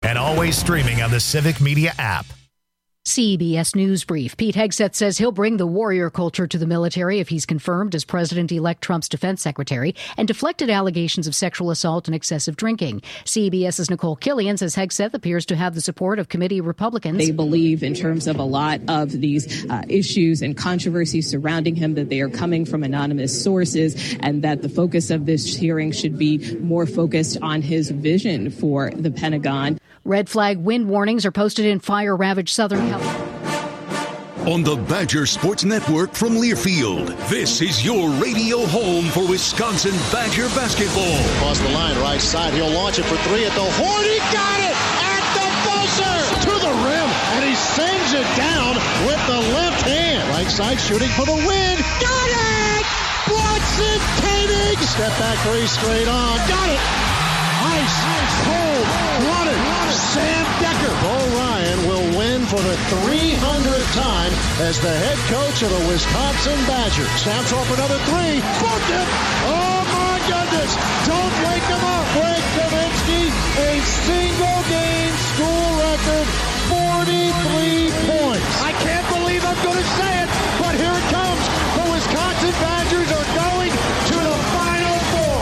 and always streaming on the Civic Media app. CBS News Brief. Pete Hegseth says he'll bring the warrior culture to the military if he's confirmed as President-elect Trump's defense secretary, and deflected allegations of sexual assault and excessive drinking. CBS's Nicole Killian says Hegseth appears to have the support of committee Republicans. They believe in terms of a lot of these issues and controversies surrounding him that they are coming from anonymous sources, and that the focus of this hearing should be more focused on his vision for the Pentagon. Red flag wind warnings are posted in fire-ravaged Southern California. On the Badger Sports Network from Learfield, this is your radio home for Wisconsin Badger basketball. Across the line, right side, he'll launch it for three at the horn. He got it at the buzzer to the rim, and he sends it down with the left hand. Right side shooting for the win. Got it! Watson Koenig! Step back three straight on. Got it! Ice, cold, blooded, Sam Decker. Bo Ryan will win for the 300th time as the head coach of the Wisconsin Badgers. Snaps off another three. Booked it! Oh my goodness! Don't wake him up. Greg Kavinsky, a single game school record, 43 points. I can't believe I'm going to say it, but here it comes. The Wisconsin Badgers are going to the Final Four.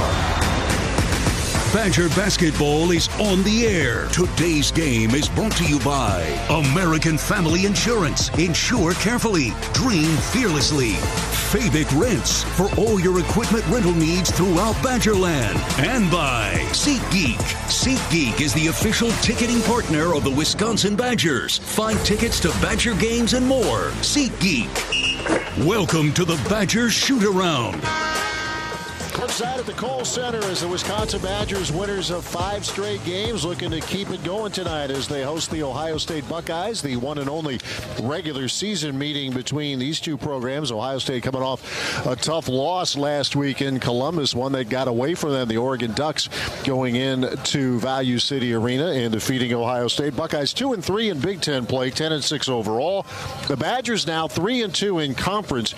Badger basketball is on the air. Today's game is brought to you by American Family Insurance. Insure carefully. Dream fearlessly. Fabic Rents for all your equipment rental needs throughout Badgerland. And by SeatGeek. SeatGeek is the official ticketing partner of the Wisconsin Badgers. Find tickets to Badger games and more. SeatGeek. Welcome to the Badger Shoot-Around. Outside at the Kohl Center as the Wisconsin Badgers, winners of 5 straight games, looking to keep it going tonight as they host the Ohio State Buckeyes, the one and only regular season meeting between these two programs. Ohio State coming off a tough loss last week in Columbus, one that got away from them. The Oregon Ducks going into Value City Arena and defeating Ohio State. Buckeyes 2-3 in Big Ten play, 10-6 overall. The Badgers now 3-2 in conference,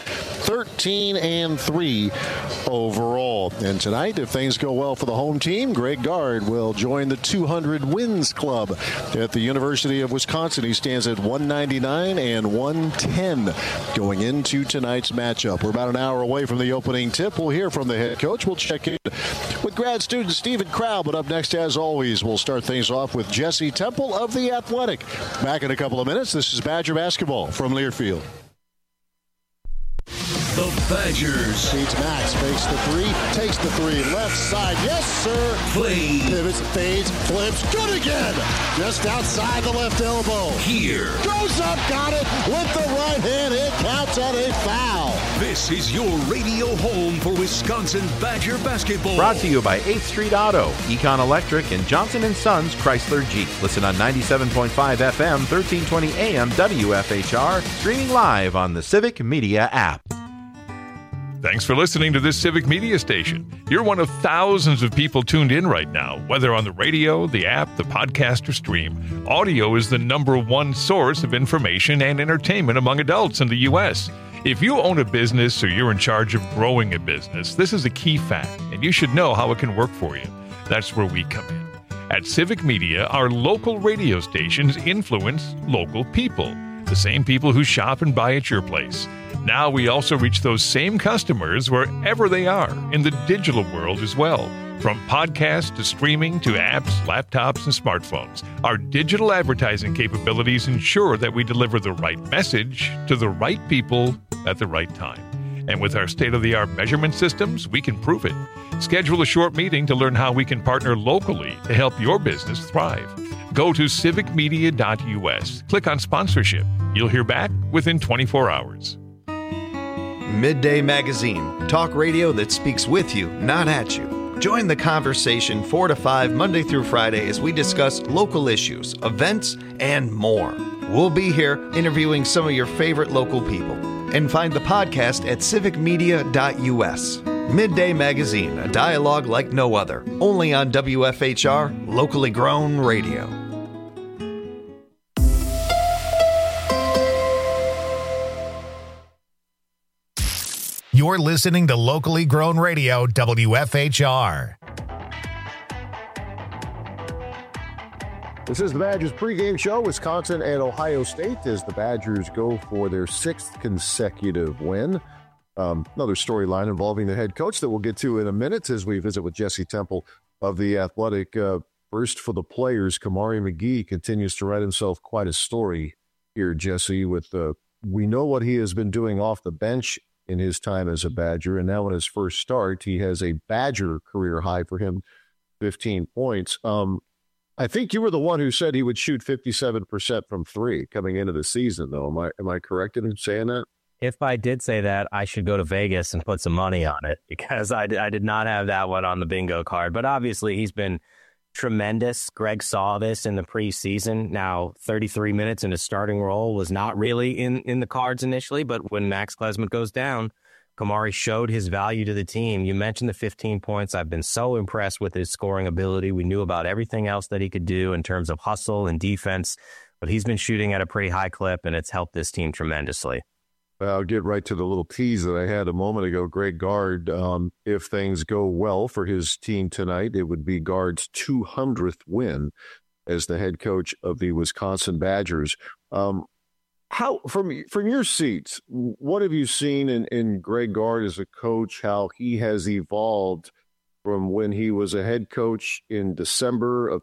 13-3 overall. And tonight, if things go well for the home team, Greg Gard will join the 200 wins club at the University of Wisconsin. He stands at 199 and 110 going into tonight's matchup. We're about an hour away from the opening tip. We'll hear from the head coach. We'll check in with grad student Stephen Crowl. But up next, as always, we'll start things off with Jesse Temple of The Athletic. Back in a couple of minutes. This is Badger basketball from Learfield. The Badgers. Beats Max, fakes the three, takes the three, left side, yes sir. Play. Pivots, fades, flips, good again. Just outside the left elbow. Here. Goes up, got it with the right hand. It counts at a foul. This is your radio home for Wisconsin Badger basketball. Brought to you by 8th Street Auto, Econ Electric, and Johnson & Sons Chrysler Jeep. Listen on 97.5 FM, 1320 AM WFHR, streaming live on the Civic Media app. Thanks for listening to this Civic Media station. You're one of thousands of people tuned in right now, whether on the radio, the app, the podcast, or stream. Audio is the #1 source of information and entertainment among adults in the U.S. If you own a business or you're in charge of growing a business, this is a key fact, and you should know how it can work for you. That's where we come in. At Civic Media, our local radio stations influence local people, the same people who shop and buy at your place. Now we also reach those same customers wherever they are in the digital world as well. From podcasts to streaming to apps, laptops, and smartphones, our digital advertising capabilities ensure that we deliver the right message to the right people at the right time. And with our state-of-the-art measurement systems, we can prove it. Schedule a short meeting to learn how we can partner locally to help your business thrive. Go to civicmedia.us. Click on sponsorship. You'll hear back within 24 hours. Midday Magazine, talk radio that speaks with you, not at you. Join the conversation 4 to 5 Monday through Friday as we discuss local issues, events, and more. We'll be here interviewing some of your favorite local people. And find the podcast at civicmedia.us. Midday Magazine, a dialogue like no other. Only on WFHR, locally grown radio. You're listening to locally grown radio, WFHR. This is the Badgers pregame show. Wisconsin and Ohio State as the Badgers go for their 6th consecutive win. Another storyline involving the head coach that we'll get to in a minute as we visit with Jesse Temple of The Athletic. First for the players, Kamari McGee continues to write himself quite a story here, Jesse, with we know what he has been doing off the bench in his time as a Badger, and now in his first start, he has a Badger career high for him, 15 points. I think you were the one who said he would shoot 57% from three coming into the season, though. Am I correct in saying that? If I did say that, I should go to Vegas and put some money on it because I did not have that one on the bingo card. But obviously, he's been tremendous. Greg saw this in the preseason. Now, 33 minutes in his starting role was not really in the cards initially, but when Max Klesmit goes down, Kamari showed his value to the team. You mentioned the 15 points. I've been so impressed with his scoring ability. We knew about everything else that he could do in terms of hustle and defense, but he's been shooting at a pretty high clip, and it's helped this team tremendously. I'll get right to the little tease that I had a moment ago. Greg Gard, if things go well for his team tonight, it would be Gard's 200th win as the head coach of the Wisconsin Badgers. How from your seats, what have you seen in Greg Gard as a coach, how he has evolved from when he was a head coach in December of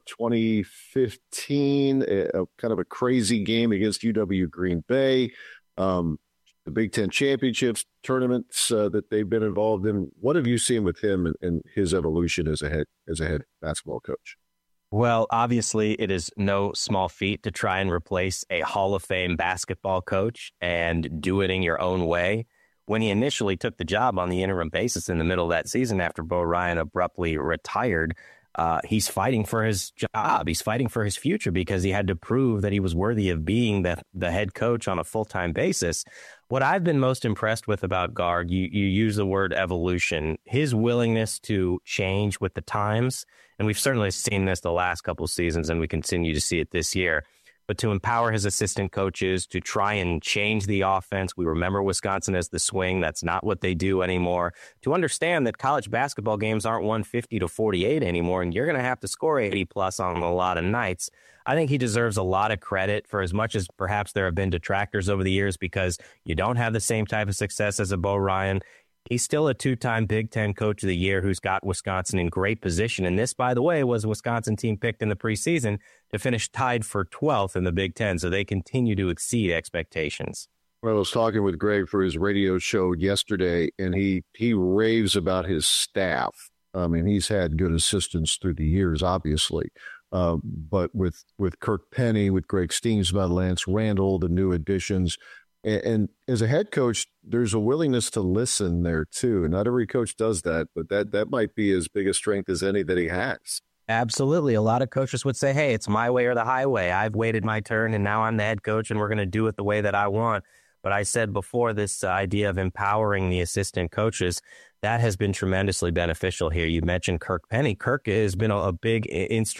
2015, kind of a crazy game against UW Green Bay, the Big Ten Championships tournaments that they've been involved in? What have you seen with him and his evolution as a head basketball coach? Well, obviously, it is no small feat to try and replace a Hall of Fame basketball coach and do it in your own way. When he initially took the job on the interim basis in the middle of that season after Bo Ryan abruptly retired, he's fighting for his job. He's fighting for his future because he had to prove that he was worthy of being the head coach on a full-time basis. What I've been most impressed with about Gard, you use the word evolution, his willingness to change with the times. And we've certainly seen this the last couple of seasons, and we continue to see it this year. But to empower his assistant coaches to try and change the offense. We remember Wisconsin as the swing. That's not what they do anymore. To understand that college basketball games aren't 150-48 anymore, and you're going to have to score 80 plus on a lot of nights. I think he deserves a lot of credit for as much as perhaps there have been detractors over the years because you don't have the same type of success as a Bo Ryan. He's still a two-time Big Ten Coach of the Year who's got Wisconsin in great position. And this, by the way, was a Wisconsin team picked in the preseason to finish tied for 12th in the Big Ten. So they continue to exceed expectations. Well, I was talking with Greg for his radio show yesterday, and he raves about his staff. I mean, he's had good assistants through the years, obviously. But with Kirk Penny, with Greg Steensma, Lance Randall, the new additions, and as a head coach, there's a willingness to listen there, too. And not every coach does that, but that might be as big a strength as any that he has. Absolutely. A lot of coaches would say, hey, it's my way or the highway. I've waited my turn, and now I'm the head coach, and we're going to do it the way that I want. But I said before, this idea of empowering the assistant coaches, that has been tremendously beneficial here. You mentioned Kirk Penny. Kirk has been a big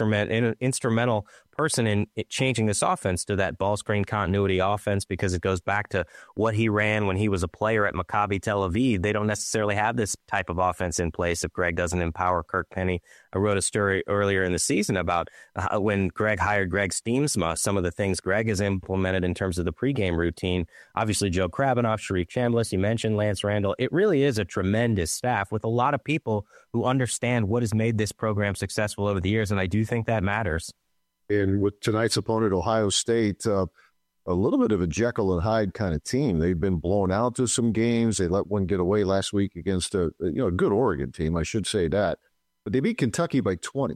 instrumental person in changing this offense to that ball screen continuity offense because it goes back to what he ran when he was a player at Maccabi Tel Aviv. They don't necessarily have this type of offense in place if Greg doesn't empower Kirk Penny. I wrote a story earlier in the season about when Greg hired Greg Steensma, some of the things Greg has implemented in terms of the pregame routine. Obviously, Joe Krabinoff, Sharif Chambliss, you mentioned Lance Randall. It really is a tremendous staff with a lot of people who understand what has made this program successful over the years, and I do think that matters. And with tonight's opponent, Ohio State, a little bit of a Jekyll and Hyde kind of team. They've been blown out to some games. They let one get away last week against a good Oregon team, I should say that. But they beat Kentucky by 20.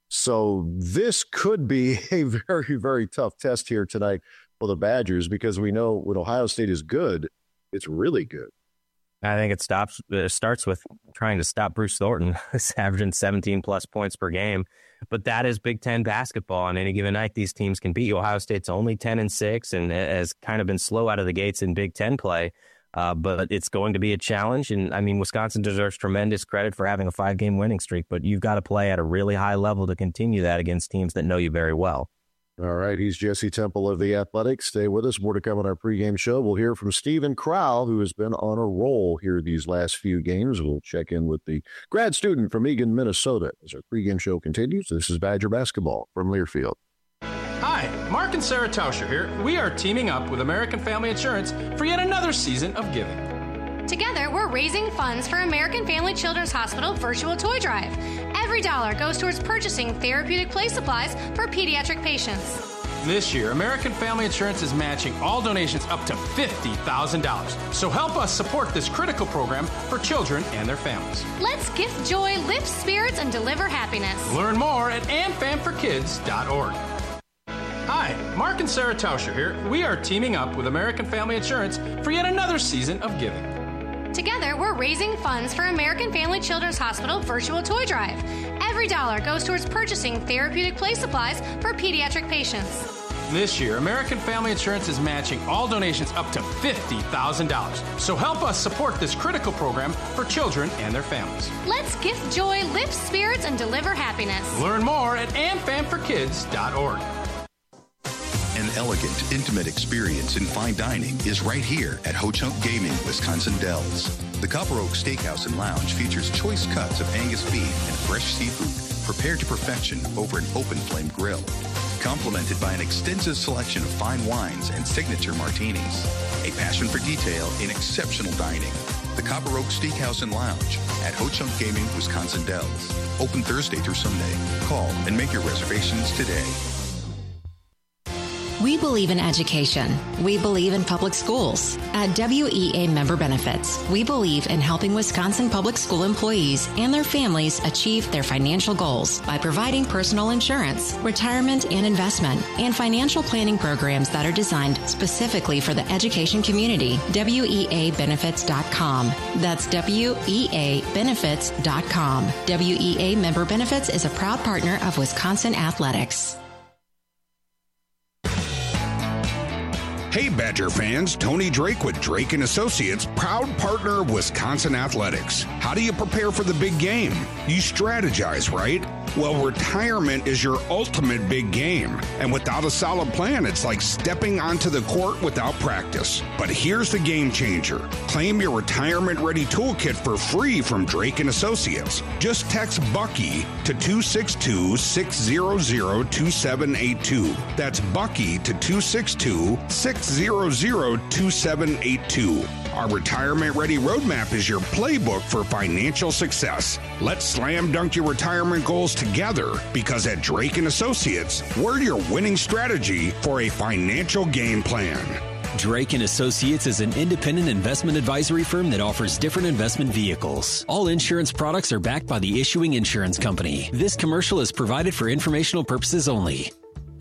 So this could be a very, very tough test here tonight for the Badgers because we know when Ohio State is good, it's really good. I think it starts with trying to stop Bruce Thornton. He's averaging 17-plus points per game. But that is Big Ten basketball. On any given night, these teams can beat you. Ohio State's only 10-6 and has kind of been slow out of the gates in Big Ten play. But it's going to be a challenge. And, I mean, Wisconsin deserves tremendous credit for having a 5-game winning streak. But you've got to play at a really high level to continue that against teams that know you very well. All right, he's Jesse Temple of The Athletic. Stay with us. More to come on our pregame show. We'll hear from Steven Crowl, who has been on a roll here these last few games. We'll check in with the grad student from Eagan, Minnesota, as our pregame show continues. This is Badger Basketball from Learfield. Hi, Mark and Sarah Tauscher here. We are teaming up with American Family Insurance for yet another season of giving. Together, we're raising funds for American Family Children's Hospital Virtual Toy Drive. Every dollar goes towards purchasing therapeutic play supplies for pediatric patients. This year, American Family Insurance is matching all donations up to $50,000. So help us support this critical program for children and their families. Let's gift joy, lift spirits, and deliver happiness. Learn more at amfamforkids.org. Hi, Mark and Sarah Tauscher here. We are teaming up with American Family Insurance for yet another season of giving. Together, we're raising funds for American Family Children's Hospital Virtual Toy Drive. Every dollar goes towards purchasing therapeutic play supplies for pediatric patients. This year, American Family Insurance is matching all donations up to $50,000. So help us support this critical program for children and their families. Let's gift joy, lift spirits, and deliver happiness. Learn more at amfamforkids.org. An elegant, intimate experience in fine dining is right here at Ho Chunk Gaming, Wisconsin Dells. The Copper Oak Steakhouse and Lounge features choice cuts of Angus beef and fresh seafood prepared to perfection over an open flame grill, complemented by an extensive selection of fine wines and signature martinis. A passion for detail in exceptional dining. The Copper Oak Steakhouse and Lounge at Ho Chunk Gaming, Wisconsin Dells. Open Thursday through Sunday. Call and make your reservations today. We believe in education. We believe in public schools. At WEA Member Benefits, we believe in helping Wisconsin public school employees and their families achieve their financial goals by providing personal insurance, retirement and investment, and financial planning programs that are designed specifically for the education community. WEAbenefits.com. That's WEAbenefits.com. WEA Member Benefits is a proud partner of Wisconsin Athletics. Hey Badger fans, Tony Drake with Drake & Associates, proud partner of Wisconsin Athletics. How do you prepare for the big game? You strategize, right? Well, retirement is your ultimate big game. And without a solid plan, it's like stepping onto the court without practice. But here's the game changer. Claim your retirement-ready toolkit for free from Drake & Associates. Just text Bucky to 262-600-2782. That's Bucky to 262-600-2782. Our retirement-ready roadmap is your playbook for financial success. Let's slam dunk your retirement goals together, because at Drake & Associates, we're your winning strategy for a financial game plan. Drake & Associates is an independent investment advisory firm that offers different investment vehicles. All insurance products are backed by the issuing insurance company. This commercial is provided for informational purposes only.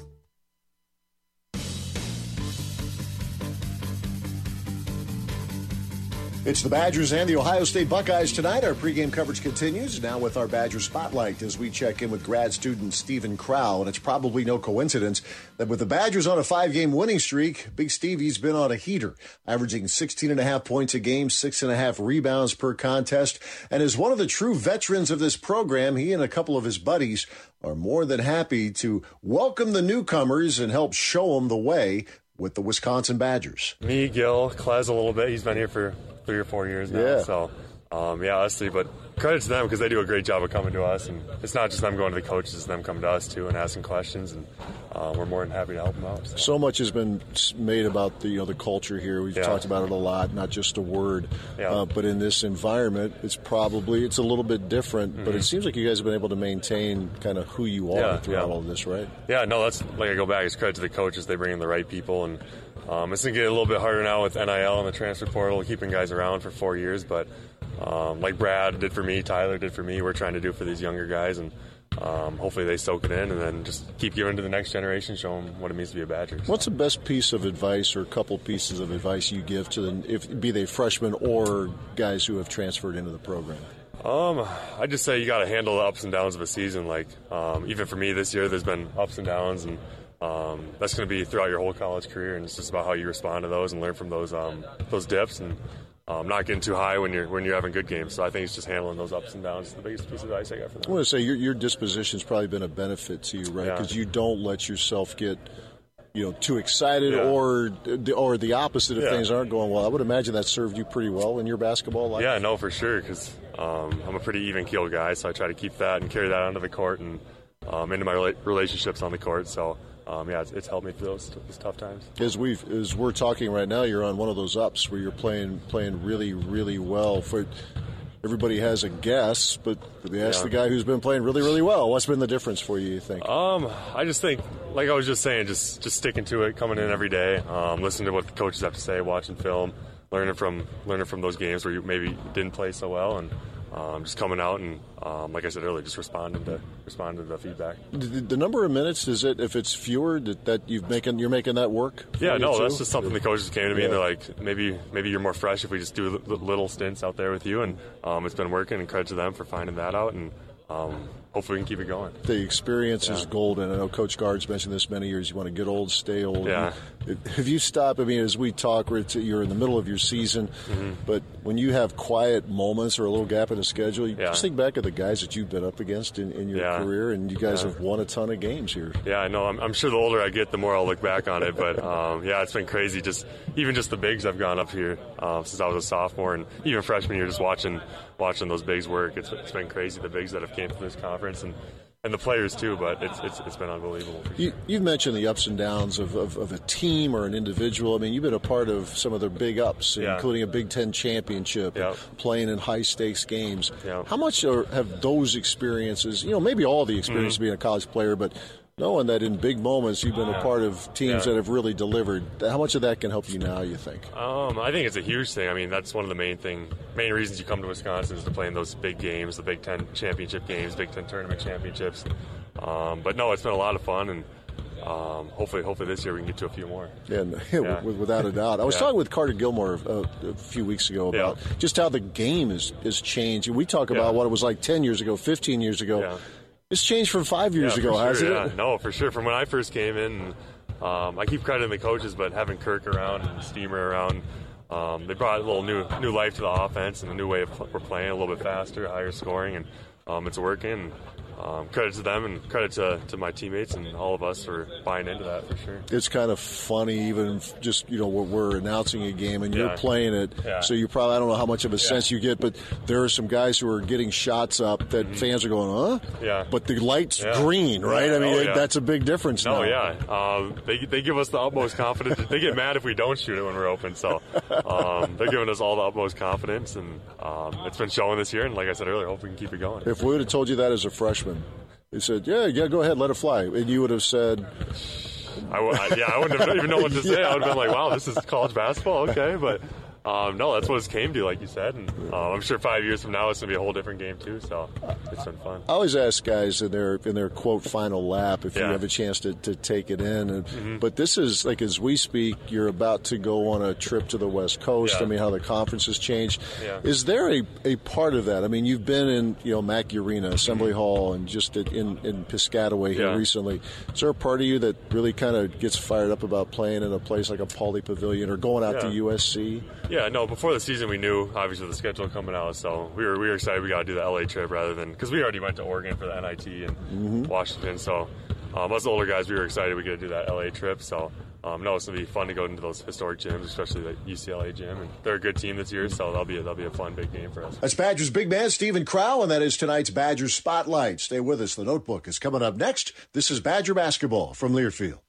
It's the Badgers and the Ohio State Buckeyes tonight. Our pregame coverage continues now with our Badger Spotlight as we check in with grad student Stephen Crow. And it's probably no coincidence that with the Badgers on a 5-game winning streak, Big Stevie's been on a heater, averaging 16.5 points a game, 6.5 rebounds per contest. And as one of the true veterans of this program, he and a couple of his buddies are more than happy to welcome the newcomers and help show them the way with the Wisconsin Badgers. Me, Gil, Klez a little bit. He's been here for 3 or 4 years now. Yeah. So, honestly, but credit to them because they do a great job of coming to us. And it's not just them going to the coaches, it's them coming to us, too, and asking questions. And we're more than happy to help them out. So much has been made about the culture here. We've talked about it a lot, not just a word. Yeah. But in this environment, it's a little bit different. But it seems like you guys have been able to maintain kind of who you are throughout all of this, right? Yeah, no, that's like I go back. It's credit to the coaches. They bring in the right people. And it's going to get a little bit harder now with NIL and the transfer portal, keeping guys around for 4 years. But like Brad did for me, Tyler did for me, we're trying to do for these younger guys. And hopefully they soak it in and then just keep giving to the next generation, show them what it means to be a Badger. What's the best piece of advice or a couple pieces of advice you give to be they freshmen or guys who have transferred into the program? I just say you got to handle the ups and downs of a season. Like even for me this year, there's been ups and downs, and that's going to be throughout your whole college career. And it's just about how you respond to those and learn from those dips, and not getting too high when you're having good games. So I think it's just handling those ups and downs. The biggest piece of advice I got for them. I want to say your disposition's probably been a benefit to you, right? Because you don't let yourself get too excited or the opposite if things aren't going well. I would imagine that served you pretty well in your basketball life. Yeah, no, for sure, because I'm a pretty even-keeled guy, so I try to keep that and carry that onto the court and into my relationships on the court. So it's helped me through those tough times. As we're talking right now, you're on one of those ups where you're playing really, really well. Everybody has a guess, but they ask the guy who's been playing really, really well. What's been the difference for you think? I just think, like I was just saying, just sticking to it, coming in every day, listening to what the coaches have to say, watching film, learning from those games where you maybe didn't play so well, and just coming out and, like I said earlier, just responding to the feedback. The number of minutes, is it, if it's fewer, that you're making that work? Yeah, no, that's just something the coaches came to me and they're like, maybe you're more fresh if we just do little stints out there with you, and it's been working, and credit to them for finding that out, and hopefully we can keep it going. The experience is golden. I know Coach Guard's mentioned this many years. You want to get old, stay old. Yeah. Have you stopped? I mean, as we talk, you're in the middle of your season, but when you have quiet moments or a little gap in the schedule, you just think back of the guys that you've been up against in your career, and you guys have won a ton of games here. Yeah, I know. I'm sure the older I get, the more I'll look back on it. But, it's been crazy. Even just the bigs I've gone up here since I was a sophomore, and even freshman year, just watching those bigs work. It's been crazy, the bigs that have came through this conference, and the players too, but it's been unbelievable. You've mentioned the ups and downs of a team or an individual. I mean, you've been a part of some of the big ups, including a Big Ten championship, playing in high-stakes games. How much have those experiences, maybe all the experience being a college player, but knowing that in big moments you've been a part of teams that have really delivered, how much of that can help you now, you think? I think it's a huge thing. I mean, that's one of the main reasons you come to Wisconsin is to play in those big games, the Big Ten championship games, Big Ten tournament championships. But no, it's been a lot of fun, and hopefully this year we can get to a few more. Without a doubt. I was talking with Carter Gilmore a few weeks ago about just how the game has changed. We talk about what it was like 10 years ago, 15 years ago. Yeah. It's changed from 5 years ago, hasn't it? No, for sure. From when I first came in, I keep crediting the coaches, but having Kirk around and Steamer around, they brought a little new life to the offense and a new way of we're playing, a little bit faster, higher scoring, and it's working. Credit to them and credit to my teammates and all of us for buying into that, for sure. It's kind of funny, even just, we're announcing a game and you're playing it, so you probably, I don't know how much of a sense you get, but there are some guys who are getting shots up that fans are going, huh? Yeah. But the light's green, right? I mean, that's a big difference now. They give us the utmost confidence. They get mad if we don't shoot it when we're open, so they're giving us all the utmost confidence, and it's been showing this year, and like I said earlier, hope we can keep it going. If we would have told you that as a freshman, they said, yeah, go ahead, let it fly. And you would have said... I wouldn't have even known what to say. I would have been like, wow, this is college basketball, okay. But, no, that's what it came to, like you said. And I'm sure 5 years from now it's going to be a whole different game, too. So it's been fun. I always ask guys in their quote, final lap, if you have a chance to take it in. But this is, like, as we speak, you're about to go on a trip to the West Coast. I mean, how the conference has changed. Is there a part of that? I mean, you've been in, Mackey Arena, Assembly Hall, and just in Piscataway here recently. Is there a part of you that really kind of gets fired up about playing in a place like a Pauley Pavilion or going out to USC? Yeah, no, before the season we knew, obviously, the schedule coming out, so we were excited we got to do the LA trip rather than, because we already went to Oregon for the NIT and Washington, so us older guys, we were excited we could do that LA trip, so no, it's going to be fun to go into those historic gyms, especially the UCLA gym, and they're a good team this year, so that'll be a fun, big game for us. That's Badgers big man Steven Crowl, and that is tonight's Badgers Spotlight. Stay with us. The Notebook is coming up next. This is Badger Basketball from Learfield.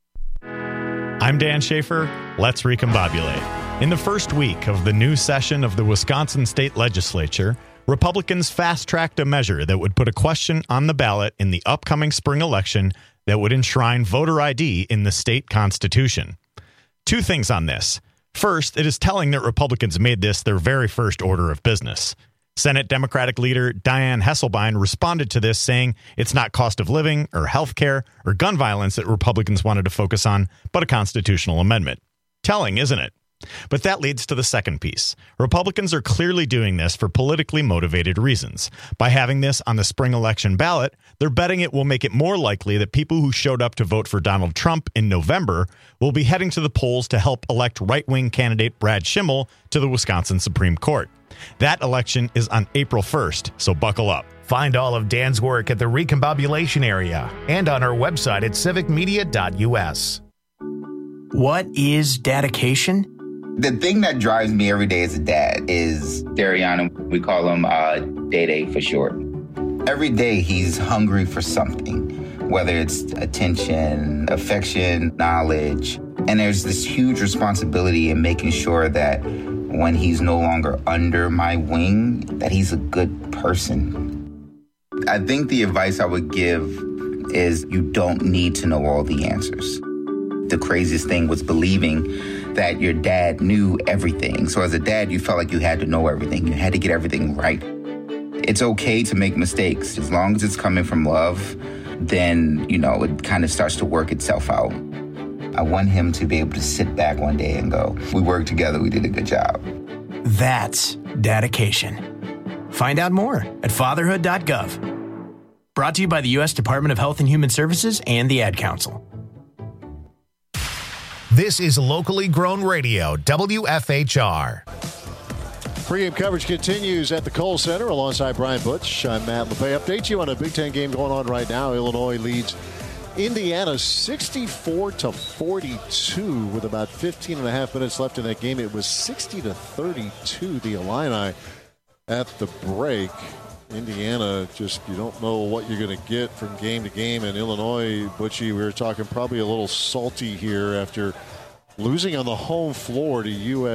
I'm Dan Schaefer. Let's recombobulate. In the first week of the new session of the Wisconsin State Legislature, Republicans fast-tracked a measure that would put a question on the ballot in the upcoming spring election that would enshrine voter ID in the state constitution. Two things on this. First, it is telling that Republicans made this their very first order of business. Senate Democratic leader Dianne Hesselbein responded to this saying it's not cost of living or health care or gun violence that Republicans wanted to focus on, but a constitutional amendment. Telling, isn't it? But that leads to the second piece. Republicans are clearly doing this for politically motivated reasons. By having this on the spring election ballot, they're betting it will make it more likely that people who showed up to vote for Donald Trump in November will be heading to the polls to help elect right-wing candidate Brad Schimmel to the Wisconsin Supreme Court. That election is on April 1st, so buckle up. Find all of Dan's work at the Recombobulation area and on our website at civicmedia.us. What is dedication? The thing that drives me every day as a dad is Dariana. We call him Day-Day for short. Every day he's hungry for something. whether it's attention, affection, knowledge. And there's this huge responsibility in making sure that when he's no longer under my wing, that he's a good person. I think the advice I would give is you don't need to know all the answers. The craziest thing was believing that your dad knew everything. So as a dad, you felt like you had to know everything. You had to get everything right. It's okay to make mistakes. As long as it's coming from love, then, it kind of starts to work itself out. I want him to be able to sit back one day and go, we worked together, we did a good job. That's dedication. Find out more at fatherhood.gov. Brought to you by the U.S. Department of Health and Human Services and the Ad Council. This is locally grown radio, WFHR. Pre-game coverage continues at the Kohl Center alongside Brian Butch. I'm Matt LePay. Update you on a Big Ten game going on right now. Illinois leads Indiana 64-42 with about 15 and a half minutes left in that game. It was 60-32, the Illini at the break. Indiana, just you don't know what you're going to get from game to game. And Illinois, Butchie, we were talking probably a little salty here after losing on the home floor to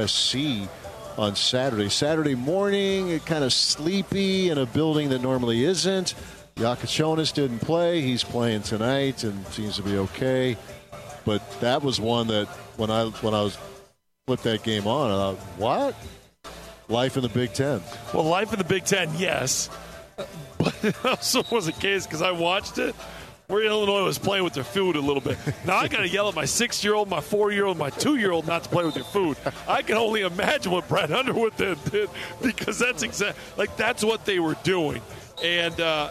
USC on Saturday. Saturday morning, it kind of sleepy in a building that normally isn't. Yakachonis didn't play. He's playing tonight and seems to be okay. But that was one that when I was flipped that game on, I thought, what? Life in the Big Ten. Well, life in the Big Ten, yes. But it also was a case, because I watched it, where Illinois was playing with their food a little bit. Now, I got to yell at my 6-year-old, my 4-year-old, my 2-year-old not to play with your food. I can only imagine what Brad Underwood did, because that's what they were doing. And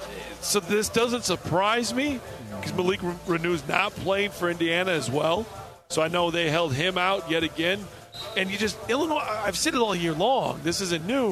so this doesn't surprise me, because Malik Renew's not playing for Indiana as well. So I know they held him out yet again. And Illinois, I've said it all year long, this isn't new.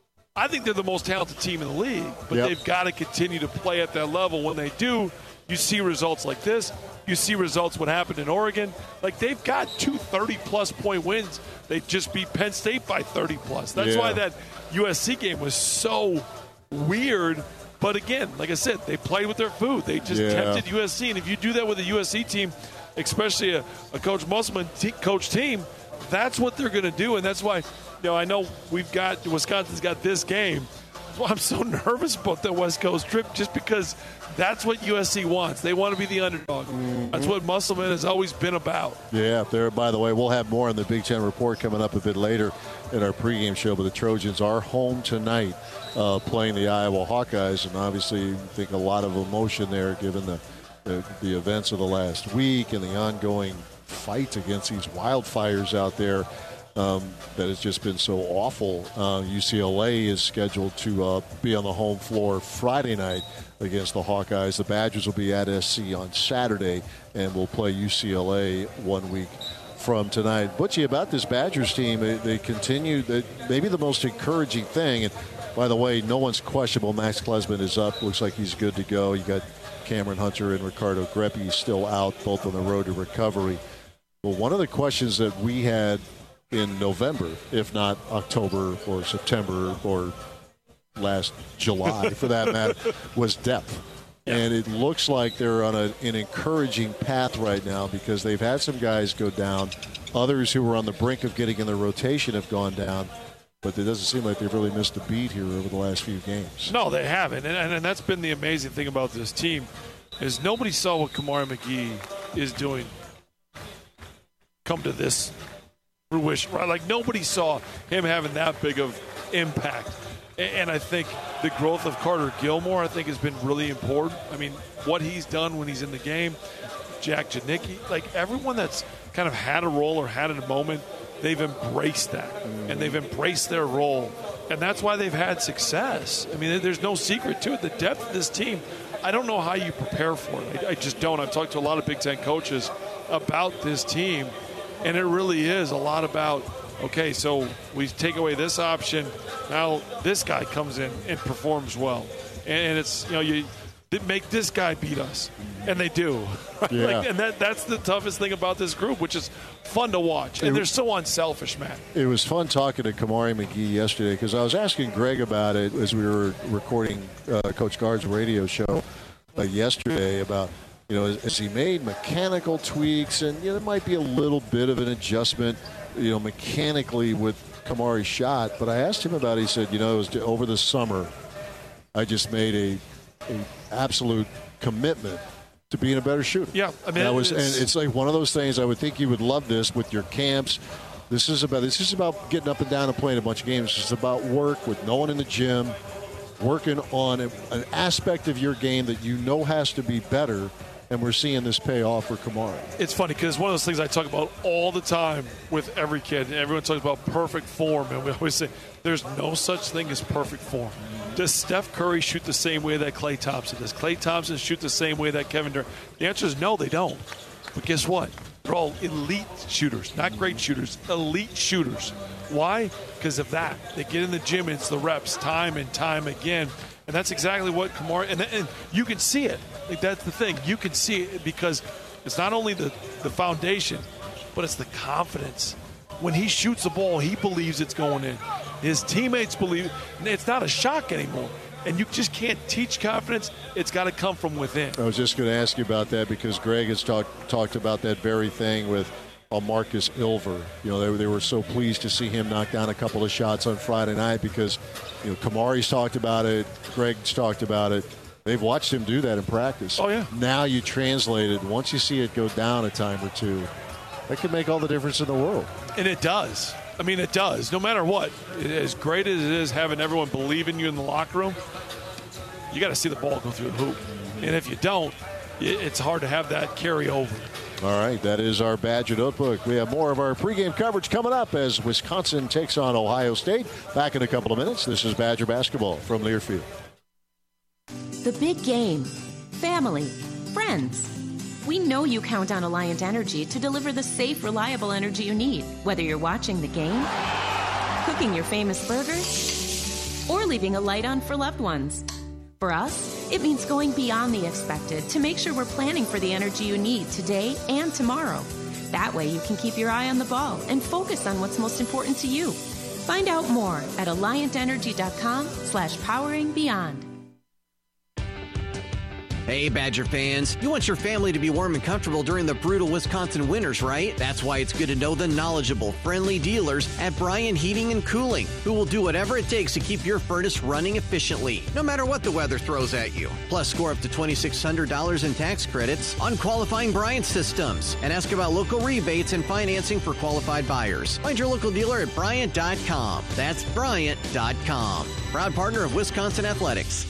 I think they're the most talented team in the league, but they've got to continue to play at that level. When they do, you see results like this. You see results what happened in Oregon. Like, they've got 2 30-plus point wins. They just beat Penn State by 30-plus. That's why that USC game was so weird. But again, like I said, they played with their food. They just tempted USC. And if you do that with a USC team, especially a Coach Musselman coach team, that's what they're going to do. And that's why, I know Wisconsin's got this game. That's why I'm so nervous about that West Coast trip, just because that's what USC wants. They want to be the underdog. That's what Musselman has always been about. Yeah, by the way, we'll have more on the Big Ten report coming up a bit later in our pregame show, but the Trojans are home tonight playing the Iowa Hawkeyes, and obviously I think a lot of emotion there given the events of the last week and the ongoing fight against these wildfires out there that has just been so awful. UCLA is scheduled to be on the home floor Friday night against the Hawkeyes. The Badgers will be at SC on Saturday and will play UCLA 1 week from tonight. Butchie, about this Badgers team, they continue, maybe the most encouraging thing, and by the way, no one's questionable. Max Klesman is up. Looks like he's good to go. You got Cameron Hunter and Ricardo Greppi still out, both on the road to recovery. Well, one of the questions that we had in November, if not October or September or last July for that matter, was depth. Yeah. And it looks like they're on an encouraging path right now, because they've had some guys go down. Others who were on the brink of getting in the rotation have gone down. But it doesn't seem like they've really missed a beat here over the last few games. No, they haven't. And that's been the amazing thing about this team, is nobody saw what Kamari McGee is doing come to this fruition, right? Like, nobody saw him having that big of impact. And I think the growth of Carter Gilmore, I think, has been really important. I mean, what he's done when he's in the game, Jack Janicki, like everyone that's kind of had a role or had a moment, they've embraced that, and they've embraced their role. And that's why they've had success. I mean, there's no secret to it. The depth of this team, I don't know how you prepare for it. I just don't. I've talked to a lot of Big Ten coaches about this team, and it really is a lot about, okay, so we take away this option. Now this guy comes in and performs well. And it's, you make this guy beat us. And they do. Right? Yeah. And that's the toughest thing about this group, which is fun to watch. And they're so unselfish, man. It was fun talking to Kamari McGee yesterday, because I was asking Greg about it as we were recording Coach Guard's radio show yesterday about as he made mechanical tweaks, and there might be a little bit of an adjustment, mechanically with Kamari's shot. But I asked him about it. He said, it was over the summer, I just made a absolute commitment to being a better shooter. Yeah, I mean, and it's like one of those things. I would think you would love this with your camps. This is about getting up and down and playing a bunch of games. It's about work with no one in the gym, working on an aspect of your game that has to be better, and we're seeing this pay off for Kamari. It's funny because it's one of those things I talk about all the time with every kid. And everyone talks about perfect form, and we always say there's no such thing as perfect form. Does Steph Curry shoot the same way that Klay Thompson does? Klay Thompson shoot the same way that Kevin Durant? The answer is no, they don't. But guess what? They're all elite shooters, not great shooters, elite shooters. Why? Because of that. They get in the gym, and it's the reps time and time again. And that's exactly what Kamari, and you can see it. Like, that's the thing. You can see it because it's not only the foundation, but it's the confidence. When he shoots the ball, he believes it's going in. His teammates believe it. It's not a shock anymore. And you just can't teach confidence. It's got to come from within. I was just going to ask you about that because Greg has talked about that very thing with Marcus Ilver. They were so pleased to see him knock down a couple of shots on Friday night because Kamari's talked about it, Greg's talked about it. They've watched him do that in practice. Oh, yeah. Now you translate it. Once you see it go down a time or two, that can make all the difference in the world. And it does. I mean, it does. No matter what, as great as it is having everyone believe in you in the locker room, you got to see the ball go through the hoop. And if you don't, it's hard to have that carry over. All right, that is our Badger Notebook. We have more of our pregame coverage coming up as Wisconsin takes on Ohio State. Back in a couple of minutes. This is Badger Basketball from Learfield. The big game. Family. Friends. We know you count on Alliant Energy to deliver the safe, reliable energy you need, whether you're watching the game, cooking your famous burgers, or leaving a light on for loved ones. For us, it means going beyond the expected to make sure we're planning for the energy you need today and tomorrow. That way you can keep your eye on the ball and focus on what's most important to you. Find out more at alliantenergy.com/poweringbeyond. Hey, Badger fans. You want your family to be warm and comfortable during the brutal Wisconsin winters, right? That's why it's good to know the knowledgeable, friendly dealers at Bryan Heating and Cooling, who will do whatever it takes to keep your furnace running efficiently, no matter what the weather throws at you. Plus, score up to $2,600 in tax credits on qualifying Bryant systems. And ask about local rebates and financing for qualified buyers. Find your local dealer at Bryant.com. That's Bryant.com. Proud partner of Wisconsin Athletics.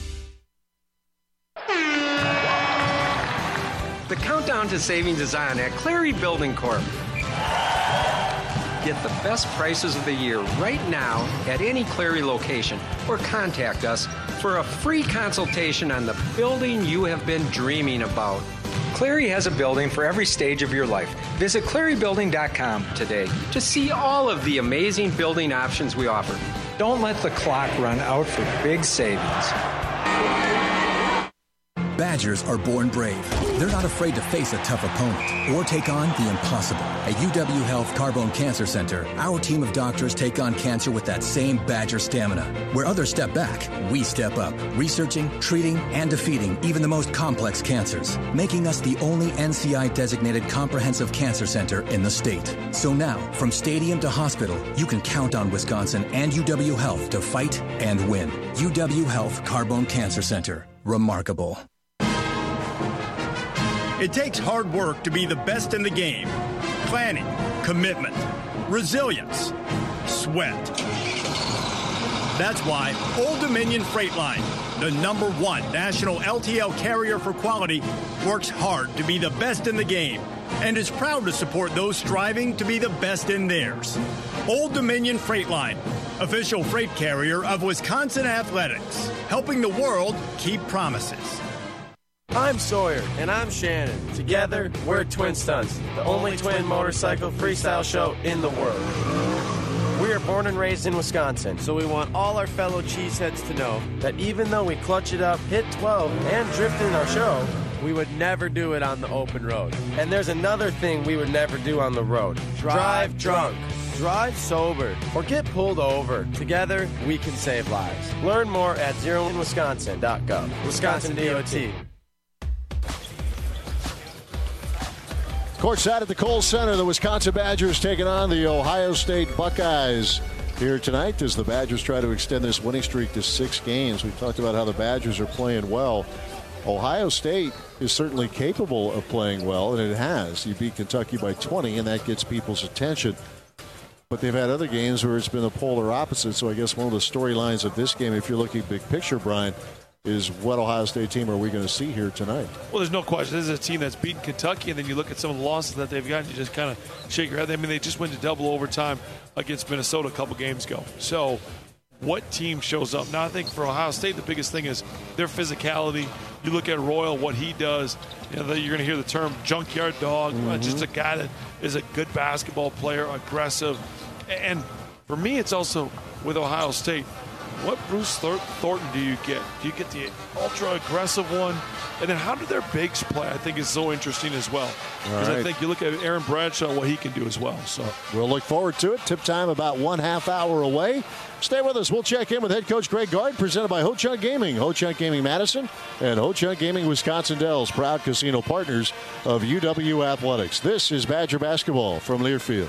The countdown to savings is on at Clary Building Corp. Get the best prices of the year right now at any Clary location or contact us for a free consultation on the building you have been dreaming about. Clary has a building for every stage of your life. Visit clarybuilding.com today to see all of the amazing building options we offer. Don't let the clock run out for big savings. Badgers are born brave. They're not afraid to face a tough opponent or take on the impossible. At UW Health Carbone Cancer Center, our team of doctors take on cancer with that same Badger stamina. Where others step back, we step up, researching, treating, and defeating even the most complex cancers, making us the only NCI-designated comprehensive cancer center in the state. So now, from stadium to hospital, you can count on Wisconsin and UW Health to fight and win. UW Health Carbone Cancer Center. Remarkable. It takes hard work to be the best in the game. Planning, commitment, resilience, sweat. That's why Old Dominion Freight Line, the #1 national LTL carrier for quality, works hard to be the best in the game and is proud to support those striving to be the best in theirs. Old Dominion Freight Line, official freight carrier of Wisconsin Athletics, helping the world keep promises. I'm Sawyer. And I'm Shannon. Together, we're Twin Stunts, the only twin motorcycle freestyle show in the world. We are born and raised in Wisconsin, so we want all our fellow cheeseheads to know that even though we clutch it up, hit 12, and drift in our show, we would never do it on the open road. And there's another thing we would never do on the road. Drive drunk. Drive sober or get pulled over. Together, we can save lives. Learn more at zeroinwisconsin.gov. Wisconsin DOT. Courtside at the Kohl Center, the Wisconsin Badgers taking on the Ohio State Buckeyes here tonight as the Badgers try to extend this winning streak to 6 games. We've talked about how the Badgers are playing well. Ohio State is certainly capable of playing well, and it has. You beat Kentucky by 20, and that gets people's attention. But they've had other games where it's been the polar opposite. So I guess one of the storylines of this game, if you're looking big picture, Brian, is what Ohio State team are we going to see here tonight? Well, there's no question. This is a team that's beaten Kentucky, and then you look at some of the losses that they've got, and you just kind of shake your head. I mean, they just went to double overtime against Minnesota a couple games ago. So what team shows up? Now, I think for Ohio State, the biggest thing is their physicality. You look at Royal, what he does. You're going to hear the term junkyard dog. Just a guy that is a good basketball player, aggressive. And for me, it's also with Ohio State, what Bruce Thornton do you get? Do you get the ultra-aggressive one? And then how do their bigs play? I think is so interesting as well. Because I think you look at Aaron Bradshaw, what he can do as well. So we'll look forward to it. Tip time about 1/2 hour away. Stay with us. We'll check in with head coach Greg Gard, presented by Ho-Chunk Gaming. Ho-Chunk Gaming Madison and Ho-Chunk Gaming Wisconsin Dells, proud casino partners of UW Athletics. This is Badger basketball from Learfield.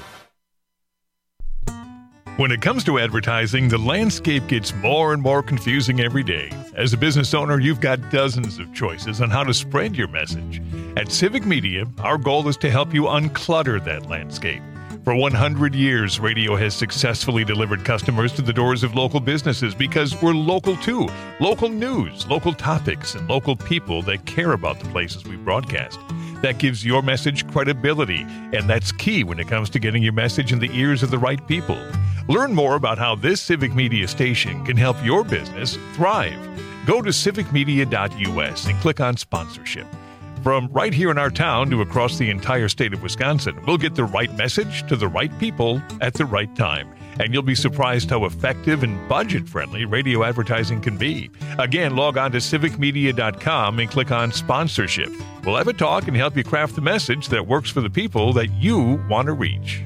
When it comes to advertising, the landscape gets more and more confusing every day. As a business owner, you've got dozens of choices on how to spread your message. At Civic Media, our goal is to help you unclutter that landscape. For 100 years, radio has successfully delivered customers to the doors of local businesses because we're local too. Local news, local topics, and local people that care about the places we broadcast. That gives your message credibility, and that's key when it comes to getting your message in the ears of the right people. Learn more about how this Civic Media station can help your business thrive. Go to civicmedia.us and click on sponsorship. From right here in our town to across the entire state of Wisconsin, we'll get the right message to the right people at the right time. And you'll be surprised how effective and budget-friendly radio advertising can be. Again, log on to civicmedia.com and click on sponsorship. We'll have a talk and help you craft the message that works for the people that you want to reach.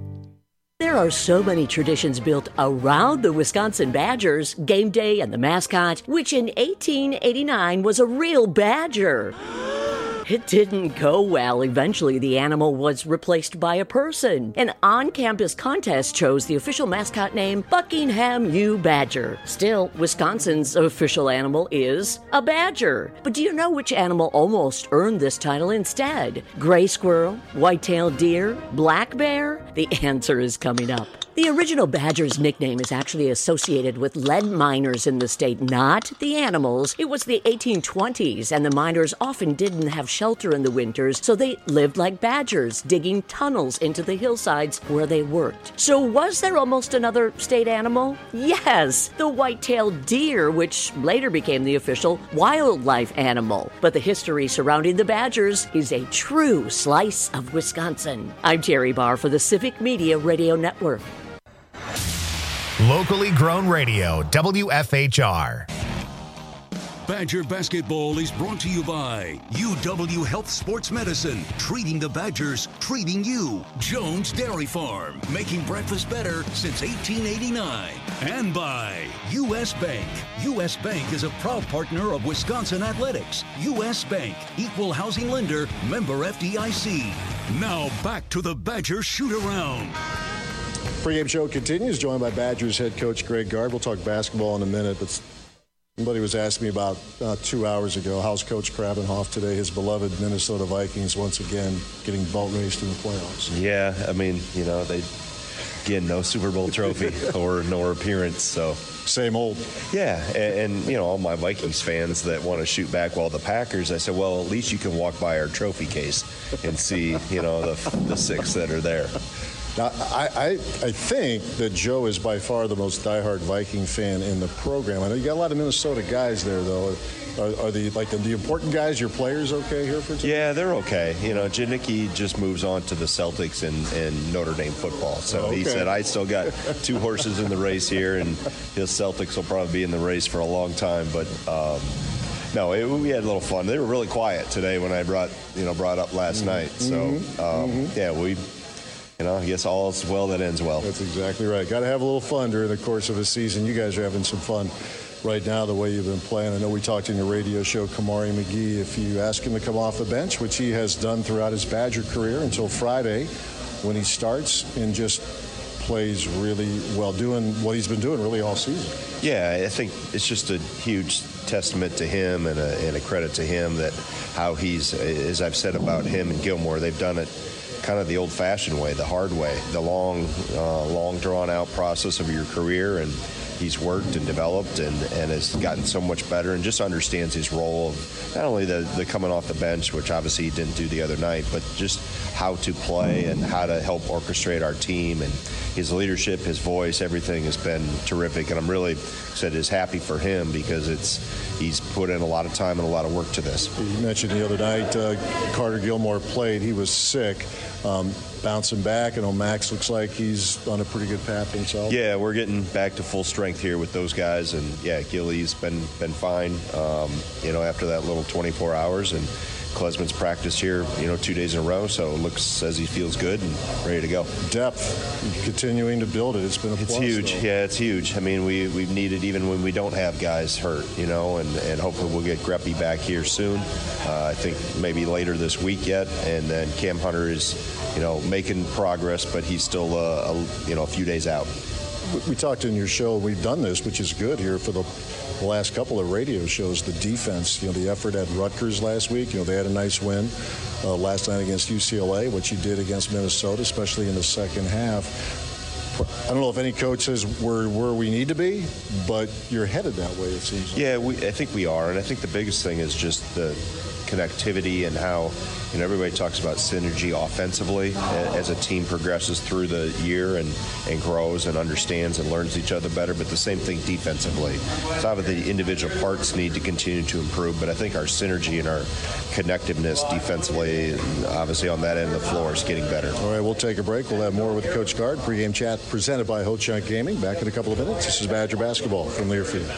There are so many traditions built around the Wisconsin Badgers, game day and the mascot, which in 1889 was a real badger. It didn't go well. Eventually, the animal was replaced by a person. An on-campus contest chose the official mascot name Buckingham U. Badger. Still, Wisconsin's official animal is a badger. But do you know which animal almost earned this title instead? Gray squirrel, white-tailed deer, black bear? The answer is coming up. The original badger's nickname is actually associated with lead miners in the state, not the animals. It was the 1820s, and the miners often didn't have shelter in the winters, so they lived like badgers, digging tunnels into the hillsides where they worked. So was there almost another state animal? Yes, the white-tailed deer, which later became the official wildlife animal. But the history surrounding the Badgers is a true slice of Wisconsin. I'm Terry Barr for the Civic Media Radio Network. Locally grown radio, WFHR. Badger Basketball is brought to you by UW Health Sports Medicine, treating the Badgers, treating you. Jones Dairy Farm, making breakfast better since 1889. And by U.S. Bank. U.S. Bank is a proud partner of Wisconsin Athletics. U.S. Bank, equal housing lender, member FDIC. Now back to the Badger shoot-around. Pre-game show continues, joined by Badgers head coach Greg Gard. We'll talk basketball in a minute, but somebody was asking me about 2 hours ago, how's Coach Krabenhoff today? His beloved Minnesota Vikings once again getting boat raced in the playoffs. Yeah, I mean, you know, they, again, no Super Bowl trophy or no appearance, so. Same old. Yeah, and you know, all my Vikings fans that want to shoot back while the Packers, I said, well, at least you can walk by our trophy case and see, you know, the 6 that are there. Now, I think that Joe is by far the most diehard Viking fan in the program. I know you got a lot of Minnesota guys there, though. Are the important guys, your players, okay here for today? Yeah, they're okay. You know, Janicki just moves on to the Celtics and Notre Dame football. So He said, I still got 2 horses in the race here, and his Celtics will probably be in the race for a long time. But no, we had a little fun. They were really quiet today when I brought up last night. So yeah, we. You know, I guess all's well that ends well. That's exactly right. Got to have a little fun during the course of a season. You guys are having some fun right now the way you've been playing. I know we talked in your radio show, Kamari McGee, if you ask him to come off the bench, which he has done throughout his Badger career until Friday when he starts and just plays really well, doing what he's been doing really all season. Yeah, I think it's just a huge testament to him and a credit to him that how he's, as I've said about him and Gilmore, they've done it kind of the old-fashioned way, the hard way, the long drawn-out process of your career, and he's worked and developed and has gotten so much better and just understands his role of not only the coming off the bench, which obviously he didn't do the other night, but just how to play and how to help orchestrate our team. And his leadership, his voice, everything has been terrific. And I'm really happy for him because he's put in a lot of time and a lot of work to this. You mentioned the other night Carter Gilmore played. He was sick. Bouncing back. I know Max looks like he's on a pretty good path himself. Yeah, we're getting back to full strength here with those guys, and yeah, Gilly's been fine. After that little 24 hours, and Klesman's practiced here, 2 days in a row, so it looks as he feels good and ready to go. Depth, continuing to build it. It's been a plus. It's huge. Though. Yeah, it's huge. I mean, we've needed even when we don't have guys hurt, and hopefully we'll get Greppy back here soon. I think maybe later this week yet, and then Cam Hunter is, making progress, but he's still a few days out. We talked in your show. We've done this, which is good here for the last couple of radio shows. The defense, the effort at Rutgers last week. They had a nice win last night against UCLA. What you did against Minnesota, especially in the second half. I don't know if any coach says we're where we need to be, but you're headed that way, it seems. Yeah, I think we are, and I think the biggest thing is just the connectivity and how everybody talks about synergy offensively as a team progresses through the year and grows and understands and learns each other better, but the same thing defensively. So obviously the individual parts need to continue to improve, but I think our synergy and our connectiveness defensively and obviously on that end of the floor is getting better. All right, we'll take a break. We'll have more with Coach Gard. Pre-game chat presented by Ho-Chunk Gaming. Back in a couple of minutes. This is Badger Basketball from Learfield.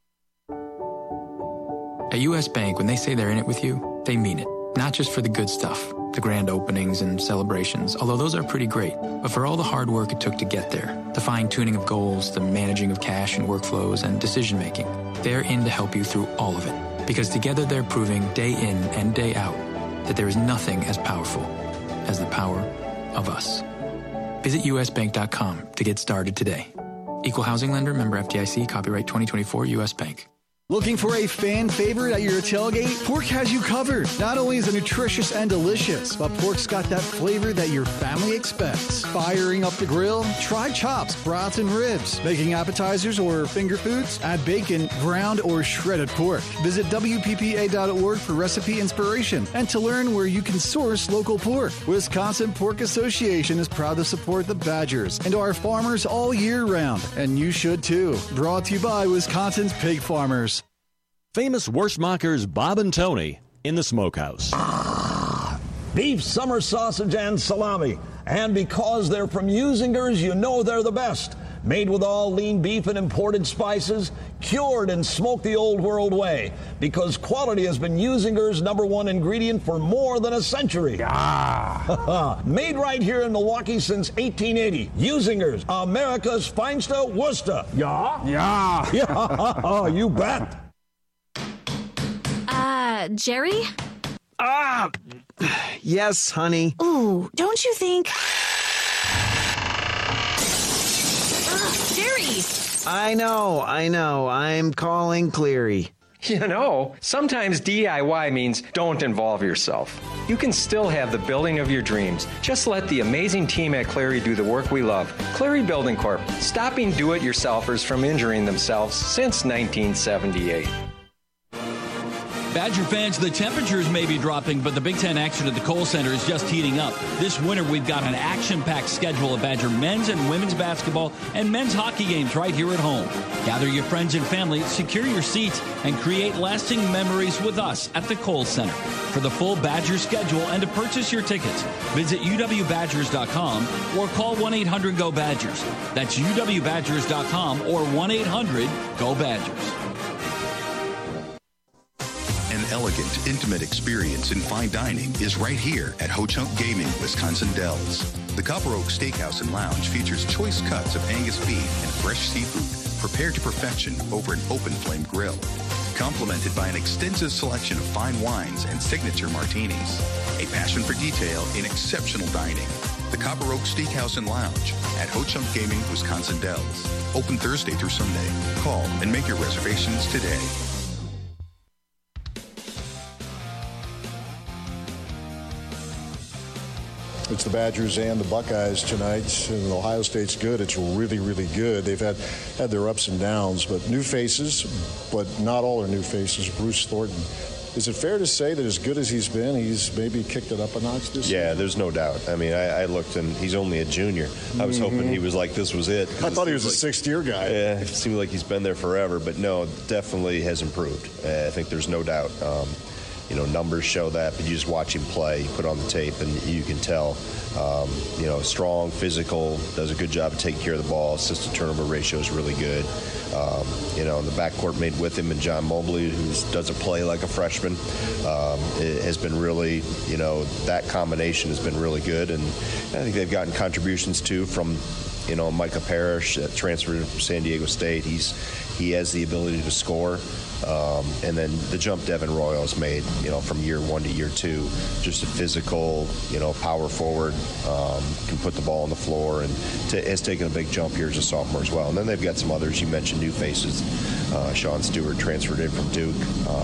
At U.S. Bank, when they say they're in it with you, they mean it. Not just for the good stuff, the grand openings and celebrations, although those are pretty great, but for all the hard work it took to get there, the fine-tuning of goals, the managing of cash and workflows, and decision-making. They're in to help you through all of it, because together they're proving day in and day out that there is nothing as powerful as the power of us. Visit usbank.com to get started today. Equal housing lender, member FDIC, copyright 2024, U.S. Bank. Looking for a fan favorite at your tailgate? Pork has you covered. Not only is it nutritious and delicious, but pork's got that flavor that your family expects. Firing up the grill? Try chops, brats, and ribs. Making appetizers or finger foods? Add bacon, ground, or shredded pork. Visit WPPA.org for recipe inspiration and to learn where you can source local pork. Wisconsin Pork Association is proud to support the Badgers and our farmers all year round, and you should too. Brought to you by Wisconsin's Pig Farmers. Famous Wurstmachers Bob and Tony in the smokehouse. Beef, summer sausage, and salami. And because they're from Usingers, you know they're the best. Made with all lean beef and imported spices, cured and smoked the old world way. Because quality has been Usingers' #1 ingredient for more than a century. Made right here in Milwaukee since 1880. Usingers, America's finest Worcester. Yeah, you bet. Jerry? Yes, honey. Ooh, don't you think... Jerry! I know. I'm calling Cleary. Sometimes DIY means don't involve yourself. You can still have the building of your dreams. Just let the amazing team at Cleary do the work we love. Cleary Building Corp., stopping do-it-yourselfers from injuring themselves since 1978. Badger fans, the temperatures may be dropping, but the Big Ten action at the Kohl Center is just heating up. This winter, we've got an action-packed schedule of Badger men's and women's basketball and men's hockey games right here at home. Gather your friends and family, secure your seats, and create lasting memories with us at the Kohl Center. For the full Badger schedule and to purchase your tickets, visit UWBadgers.com or call 1-800-GO-BADGERS. That's UWBadgers.com or 1-800-GO-BADGERS. An elegant, intimate experience in fine dining is right here at Ho-Chunk Gaming, Wisconsin Dells. The Copper Oak Steakhouse and Lounge features choice cuts of Angus beef and fresh seafood, prepared to perfection over an open flame grill. Complemented by an extensive selection of fine wines and signature martinis. A passion for detail in exceptional dining. The Copper Oak Steakhouse and Lounge at Ho-Chunk Gaming, Wisconsin Dells. Open Thursday through Sunday. Call and make your reservations today. It's the Badgers and the Buckeyes tonight. And Ohio State's good. It's really, really good. They've had their ups and downs, but new faces, but not all are new faces. Bruce Thornton. Is it fair to say that as good as he's been, he's maybe kicked it up a notch this year? Yeah, there's no doubt. I mean, I looked, and he's only a junior. I was hoping he was like, this was it. I thought he was a sixth-year guy. Yeah, it seemed like he's been there forever, but no, definitely has improved. I think there's no doubt. Numbers show that, but you just watch him play, you put on the tape, and you can tell, strong, physical, does a good job of taking care of the ball. Assist-to-turnover ratio is really good. The backcourt made with him and John Mobley, who doesn't play like a freshman, it has been really, that combination has been really good. And I think they've gotten contributions, too, from, Micah Parrish, transferred from San Diego State. He has the ability to score. And then the jump Devin Royals made, from year one to year two, just a physical, power forward, can put the ball on the floor, and has taken a big jump here as a sophomore as well. And then they've got some others. You mentioned new faces. Sean Stewart transferred in from Duke.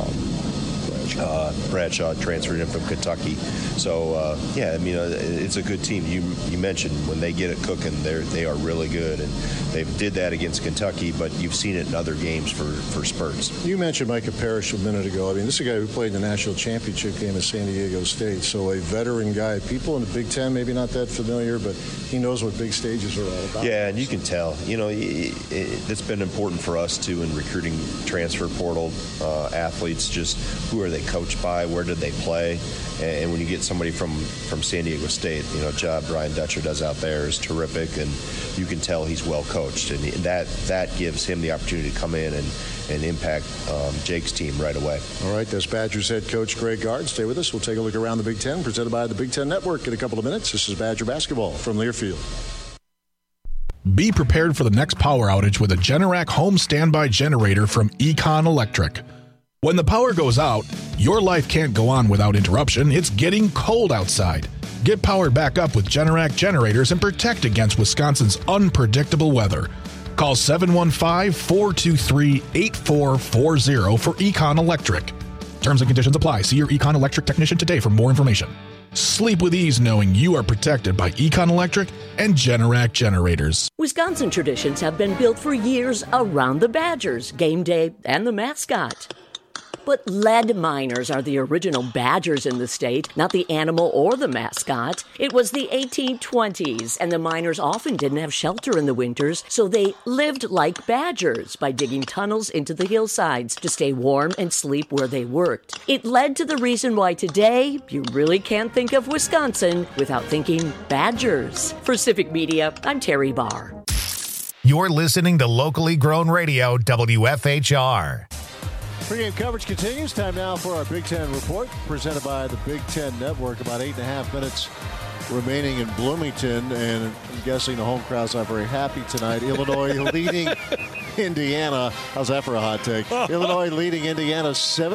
Bradshaw transferred in from Kentucky. So, it's a good team. You mentioned when they get it cooking, they are really good. And they did that against Kentucky, but you've seen it in other games for spurts. You mentioned Micah Parrish a minute ago. I mean, this is a guy who played in the national championship game at San Diego State, so a veteran guy. People in the Big Ten maybe not that familiar, but he knows what big stages are all about. Yeah, and you can tell. It's been important for us, too, in recruiting transfer portal athletes. Just who are they coached by? Where did they play? And when you get somebody from San Diego State, job Brian Dutcher does out there is terrific, and you can tell he's well coached, and that gives him the opportunity to come in and impact Jake's team right away. All right, that's Badgers head coach Greg Gard. Stay with us. We'll take a look around the Big Ten, presented by the Big Ten Network in a couple of minutes. This is Badger basketball from Learfield. Be prepared for the next power outage with a Generac home standby generator from Econ Electric. When the power goes out, your life can't go on without interruption. It's getting cold outside. Get powered back up with Generac generators and protect against Wisconsin's unpredictable weather. Call 715-423-8440 for Econ Electric. Terms and conditions apply. See your Econ Electric technician today for more information. Sleep with ease knowing you are protected by Econ Electric and Generac generators. Wisconsin traditions have been built for years around the Badgers, game day, and the mascot. But lead miners are the original Badgers in the state, not the animal or the mascot. It was the 1820s, and the miners often didn't have shelter in the winters, so they lived like badgers by digging tunnels into the hillsides to stay warm and sleep where they worked. It led to the reason why today you really can't think of Wisconsin without thinking Badgers. For Civic Media, I'm Terry Barr. You're listening to locally grown radio, WFHR. Pre-game coverage continues. Time now for our Big Ten report, presented by the Big Ten Network. About 8.5 minutes remaining in Bloomington, and I'm guessing the home crowd's not very happy tonight. Illinois leading Indiana. How's that for a hot take? Illinois leading Indiana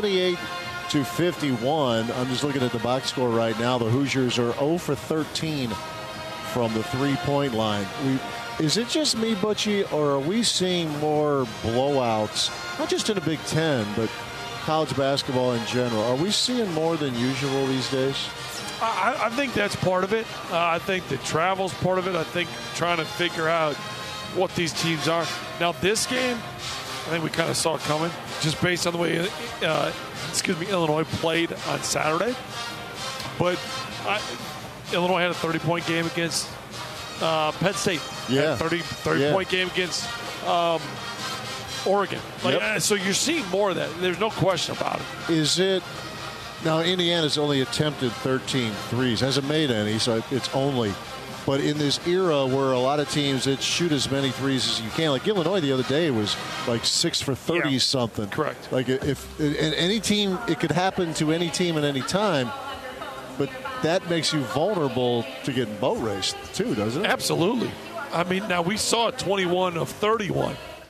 78-51. I'm just looking at the box score right now. The Hoosiers are 0 for 13 from the three-point line. Is it just me, Butchie, or are we seeing more blowouts, not just in the Big Ten, but college basketball in general? Are we seeing more than usual these days? I think that's part of it. I think the travel's part of it. I think trying to figure out what these teams are. Now, this game, I think we kind of saw it coming, just based on the way Illinois played on Saturday. But Illinois had a 30-point game against Penn State. Yeah. 30-point game against Oregon. So you're seeing more of that. There's no question about it. Is it – now, Indiana's only attempted 13 threes. Hasn't made any, so it's only. But in this era where a lot of teams that shoot as many threes as you can, like Illinois the other day was like 6 for 30-something. Correct. Like if any team – it could happen to any team at any time, but that makes you vulnerable to getting boat raced too, doesn't it? Absolutely. I mean, now we saw 21 of 31.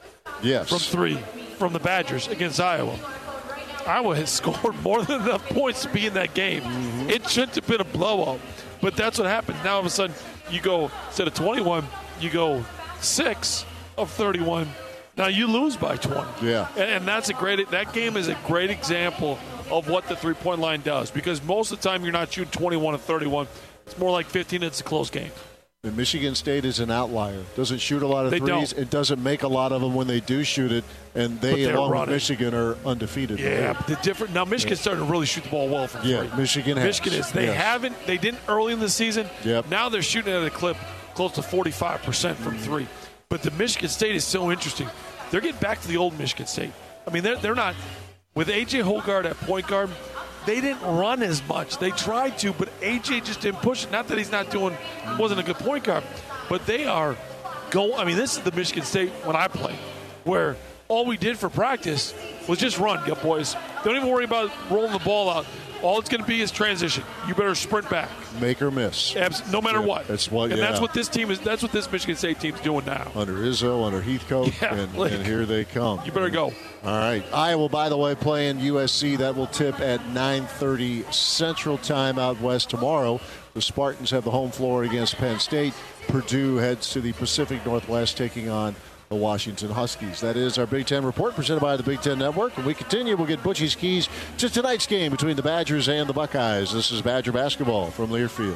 Yes. from 3 from the Badgers against Iowa. Iowa has scored more than enough points to be in that game. Mm-hmm. It shouldn't have been a blowout, but that's what happened. Now all of a sudden you go, instead of 21, you go 6 of 31. Now you lose by 20. Yeah. And that game is a great example of what the three-point line does, because most of the time you're not shooting 21 of 31. It's more like 15. It's a close game. And Michigan State is an outlier. Doesn't shoot a lot of They threes. don't. It doesn't make a lot of them when they do shoot it. And they, along with Michigan, are undefeated. Yeah, now Michigan's starting to really shoot the ball well from 3. Yeah, Michigan has. Michigan is. They didn't early in the season. Yep. Now they're shooting at a clip close to 45% from 3. But the Michigan State is so interesting. They're getting back to the old Michigan State. I mean, they're not with A.J. Hoggard at point guard. They didn't run as much. They tried to, but A.J. just didn't push it. Not that he's wasn't a good point guard, but they are I mean, this is the Michigan State when I played, where all we did for practice was just run, boys. Don't even worry about rolling the ball out. All it's going to be is transition. You better sprint back, make or miss, no matter what. That's what this team is. That's what this Michigan State team's doing now. Under Izzo, under Heathcote, and here they come. You better go. All right. Iowa, by the way, playing USC. That will tip at 9:30 Central Time out west tomorrow. The Spartans have the home floor against Penn State. Purdue heads to the Pacific Northwest, taking on the Washington Huskies. That is our Big Ten report presented by the Big Ten Network. And we continue. We'll get Butchie's keys to tonight's game between the Badgers and the Buckeyes. This is Badger basketball from Learfield.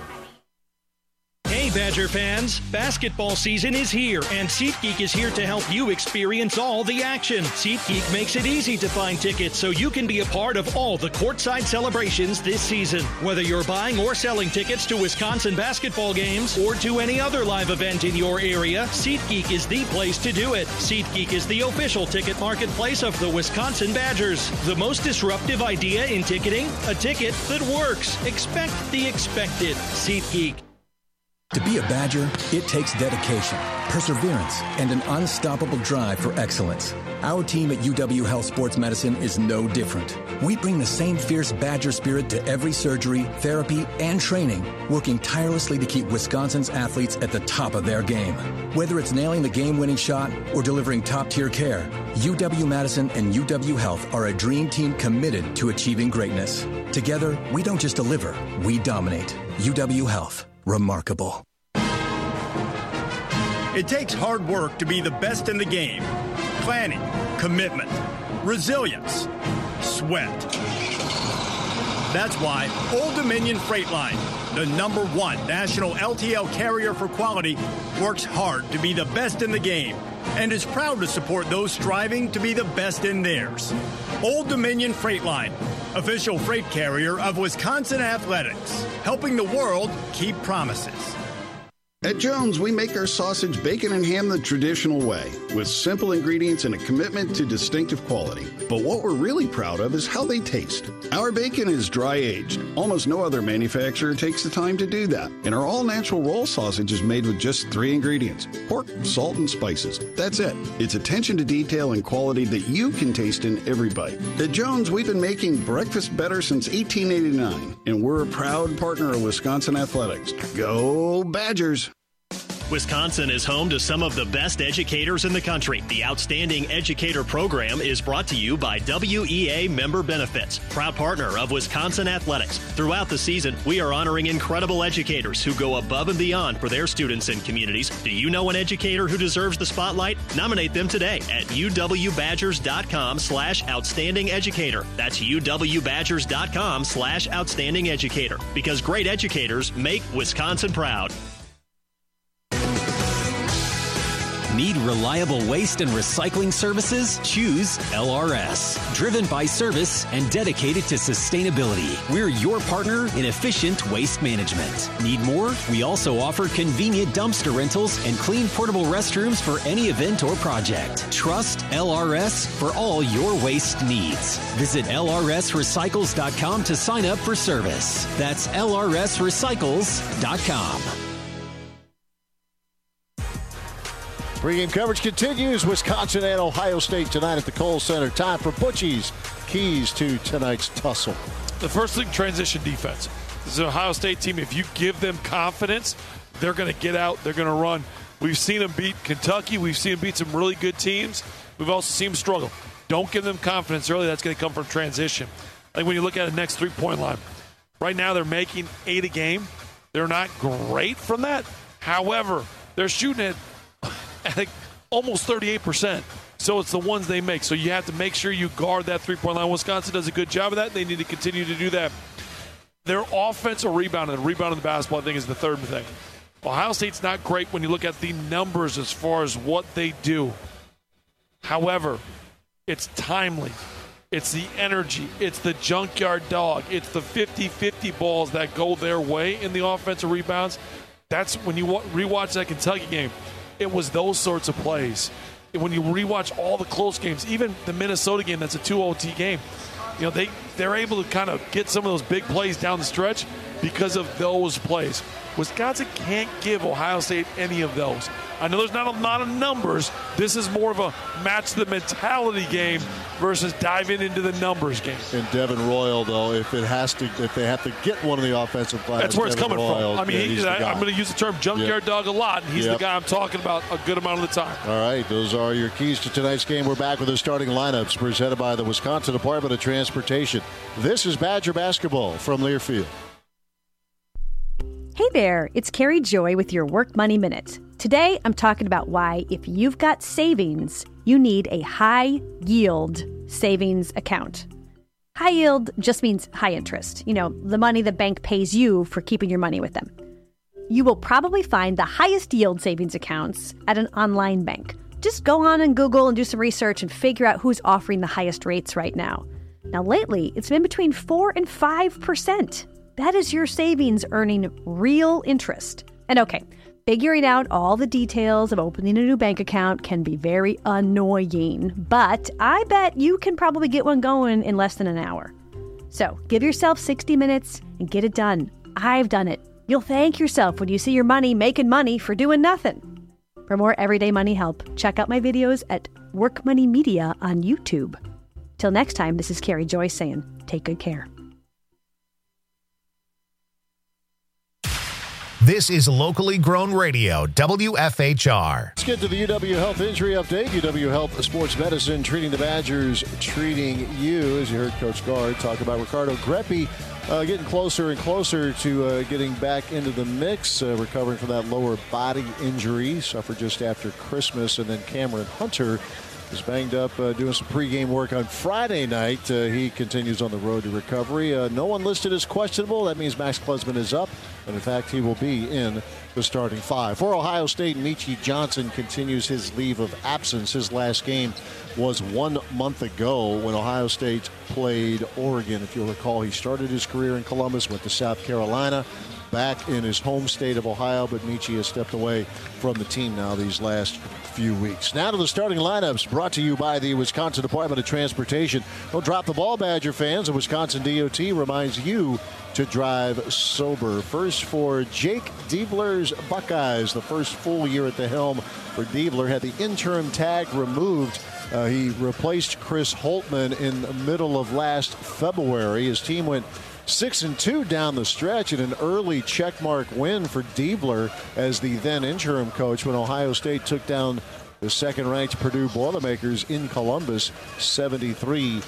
Hey, Badger fans! Basketball season is here, and SeatGeek is here to help you experience all the action. SeatGeek makes it easy to find tickets so you can be a part of all the courtside celebrations this season. Whether you're buying or selling tickets to Wisconsin basketball games or to any other live event in your area, SeatGeek is the place to do it. SeatGeek is the official ticket marketplace of the Wisconsin Badgers. The most disruptive idea in ticketing? A ticket that works. Expect the expected. SeatGeek. To be a Badger, it takes dedication, perseverance, and an unstoppable drive for excellence. Our team at UW Health Sports Medicine is no different. We bring the same fierce Badger spirit to every surgery, therapy, and training, working tirelessly to keep Wisconsin's athletes at the top of their game. Whether it's nailing the game-winning shot or delivering top-tier care, UW-Madison and UW Health are a dream team committed to achieving greatness. Together, we don't just deliver, we dominate. UW Health. Remarkable. It takes hard work to be the best in the game. Planning, commitment, resilience, sweat. That's why Old Dominion Freight Line, the #1 national LTL carrier for quality, works hard to be the best in the game and is proud to support those striving to be the best in theirs. Old Dominion Freight Line, official freight carrier of Wisconsin Athletics, helping the world keep promises. At Jones, we make our sausage, bacon, and ham the traditional way, with simple ingredients and a commitment to distinctive quality. But what we're really proud of is how they taste. Our bacon is dry-aged. Almost no other manufacturer takes the time to do that. And our all-natural roll sausage is made with just 3 ingredients: pork, salt, and spices. That's it. It's attention to detail and quality that you can taste in every bite. At Jones, we've been making breakfast better since 1889, and we're a proud partner of Wisconsin Athletics. Go Badgers! Wisconsin is home to some of the best educators in the country. The Outstanding Educator Program is brought to you by WEA Member Benefits, proud partner of Wisconsin Athletics. Throughout the season, we are honoring incredible educators who go above and beyond for their students and communities. Do you know an educator who deserves the spotlight? Nominate them today at uwbadgers.com/outstanding educator. That's uwbadgers.com/outstanding educator. Because great educators make Wisconsin proud. Need reliable waste and recycling services? Choose LRS. Driven by service and dedicated to sustainability. We're your partner in efficient waste management. Need more? We also offer convenient dumpster rentals and clean portable restrooms for any event or project. Trust LRS for all your waste needs. Visit lrsrecycles.com to sign up for service. That's lrsrecycles.com. Pre-game coverage continues. Wisconsin and Ohio State tonight at the Kohl Center. Time for Butchie's keys to tonight's tussle. The first thing, transition defense. This is an Ohio State team. If you give them confidence, they're going to get out. They're going to run. We've seen them beat Kentucky. We've seen them beat some really good teams. We've also seen them struggle. Don't give them confidence early. That's going to come from transition. Like when you look at the next three-point line, right now they're making 8 a game. They're not great from that. However, they're shooting at I think almost 38%. So it's the ones they make. So you have to make sure you guard that three-point line. Wisconsin does a good job of that. They need to continue to do that. Their offensive rebounding, the basketball, I think, is the third thing. Ohio State's not great when you look at the numbers as far as what they do. However, it's timely. It's the energy. It's the junkyard dog. It's the 50-50 balls that go their way in the offensive rebounds. That's when you rewatch that Kentucky game. It was those sorts of plays. When you rewatch all the close games, even the Minnesota game, that's a 2 OT game. You know, they're able to kind of get some of those big plays down the stretch because of those plays. Wisconsin can't give Ohio State any of those. I know there's not a lot of numbers. This is more of a match the mentality game versus diving into the numbers game. And Devin Royal, though, if they have to get one of the offensive players, that's where it's coming from. I mean, I'm going to use the term junkyard dog a lot, and he's the guy I'm talking about a good amount of the time. All right, those are your keys to tonight's game. We're back with the starting lineups presented by the Wisconsin Department of Transportation. This is Badger basketball from Learfield. Hey there, it's Carrie Joy with your Work Money Minute. Today, I'm talking about why, if you've got savings, you need a high-yield savings account. High yield just means high interest. You know, the money the bank pays you for keeping your money with them. You will probably find the highest yield savings accounts at an online bank. Just go on and Google and do some research and figure out who's offering the highest rates right now. Now, lately, it's been between 4 and 5%. That is your savings earning real interest. And okay, figuring out all the details of opening a new bank account can be very annoying, but I bet you can probably get one going in less than an hour. So give yourself 60 minutes and get it done. I've done it. You'll thank yourself when you see your money making money for doing nothing. For more everyday money help, check out my videos at Work Money Media on YouTube. Till next time, this is Carrie Joy saying, take good care. This is locally grown radio, WFHR. Let's get to the UW Health Injury Update. UW Health Sports Medicine treating the Badgers, treating you. As you heard Coach Gard talk about Ricardo Greppi getting closer and closer to getting back into the mix, recovering from that lower body injury suffered just after Christmas. And then Cameron Hunter is banged up doing some pregame work on Friday night. He continues on the road to recovery. No one listed as questionable. That means Max Klesman is up. And, in fact, he will be in the starting five. For Ohio State, Michi Johnson continues his leave of absence. His last game was 1 month ago when Ohio State played Oregon. If you'll recall, he started his career in Columbus, went to South Carolina, back in his home state of Ohio, but Michi has stepped away from the team now these last few weeks. Now to the starting lineups, brought to you by the Wisconsin Department of Transportation. Don't drop the ball, Badger fans. The Wisconsin DOT reminds you to drive sober. First for Jake Diebler's Buckeyes, the first full year at the helm for Diebler. Had the interim tag removed. He replaced Chris Holtman in the middle of last February. His team went 6-2 down the stretch in an early checkmark win for Diebler as the then interim coach when Ohio State took down the second-ranked Purdue Boilermakers in Columbus 73-69.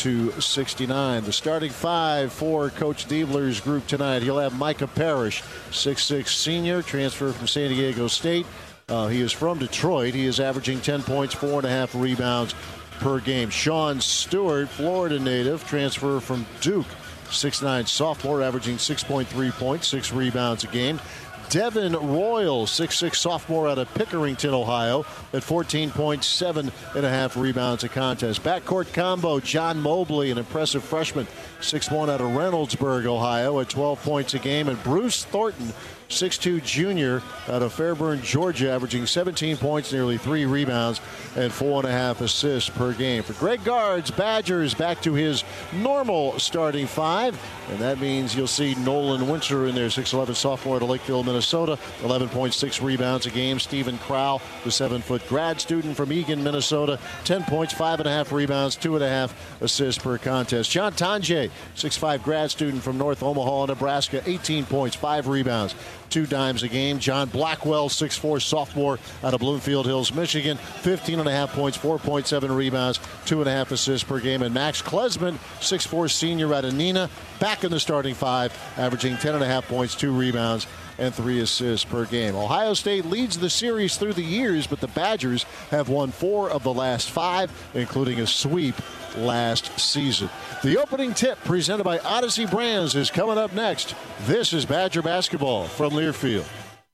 The starting five for Coach Diebler's group tonight. He'll have Micah Parrish, 6'6 senior, transfer from San Diego State. He is from Detroit. He is averaging 10 points, 4.5 rebounds per game. Sean Stewart, Florida native, transfer from Duke. 6'9 sophomore, averaging 6.3 points, 6 rebounds a game. Devin Royal, 6'6 sophomore out of Pickerington, Ohio, at 14 points, 7.5 rebounds a contest. Backcourt combo, John Mobley, an impressive freshman, 6'1 out of Reynoldsburg, Ohio, at 12 points a game. And Bruce Thornton, 6'2 junior out of Fairburn, Georgia, averaging 17 points, nearly 3 rebounds, and 4.5 assists per game. For Greg Gard's Badgers, back to his normal starting five, and that means you'll see Nolan Winter in there, 6'11 sophomore out of Lakeville, Minnesota, 11.6 rebounds a game. Stephen Crowell, the 7-foot grad student from Eagan, Minnesota, 10 points, 5.5 rebounds, 2.5 assists per contest. John Tanjay, 6'5 grad student from North Omaha, Nebraska, 18 points, 5 rebounds, 2 dimes a game. John Blackwell, 6'4", sophomore out of Bloomfield Hills, Michigan, 15.5 points, 4.7 rebounds, 2.5 assists per game. And Max Klesman, 6'4", senior out of Neenah, back in the starting 5, averaging 10.5 points, 2 rebounds, and 3 assists per game. Ohio State leads the series through the years, but the Badgers have won 4 of the last 5, including a sweep last season. The opening tip presented by Odyssey Brands is coming up next. This is Badger basketball from Learfield.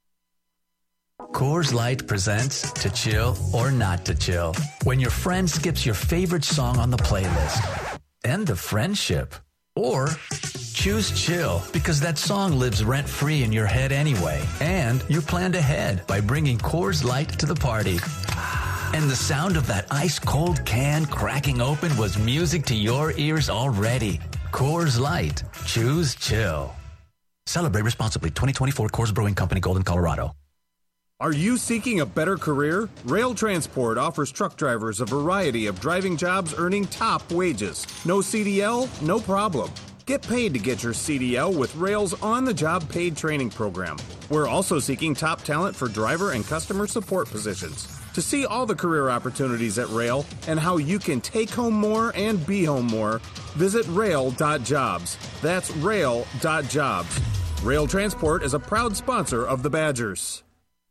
Coors Light presents To Chill or Not to Chill. When your friend skips your favorite song on the playlist. End the friendship. Or choose chill because that song lives rent-free in your head anyway. And you planned ahead by bringing Coors Light to the party. And the sound of that ice-cold can cracking open was music to your ears already. Coors Light. Choose chill. Celebrate responsibly. 2024 Coors Brewing Company, Golden, Colorado. Are you seeking a better career? Rail Transport offers truck drivers a variety of driving jobs earning top wages. No CDL? No problem. Get paid to get your CDL with Rail's on-the-job paid training program. We're also seeking top talent for driver and customer support positions. To see all the career opportunities at Rail and how you can take home more and be home more, visit rail.jobs. That's rail.jobs. Rail Transport is a proud sponsor of the Badgers.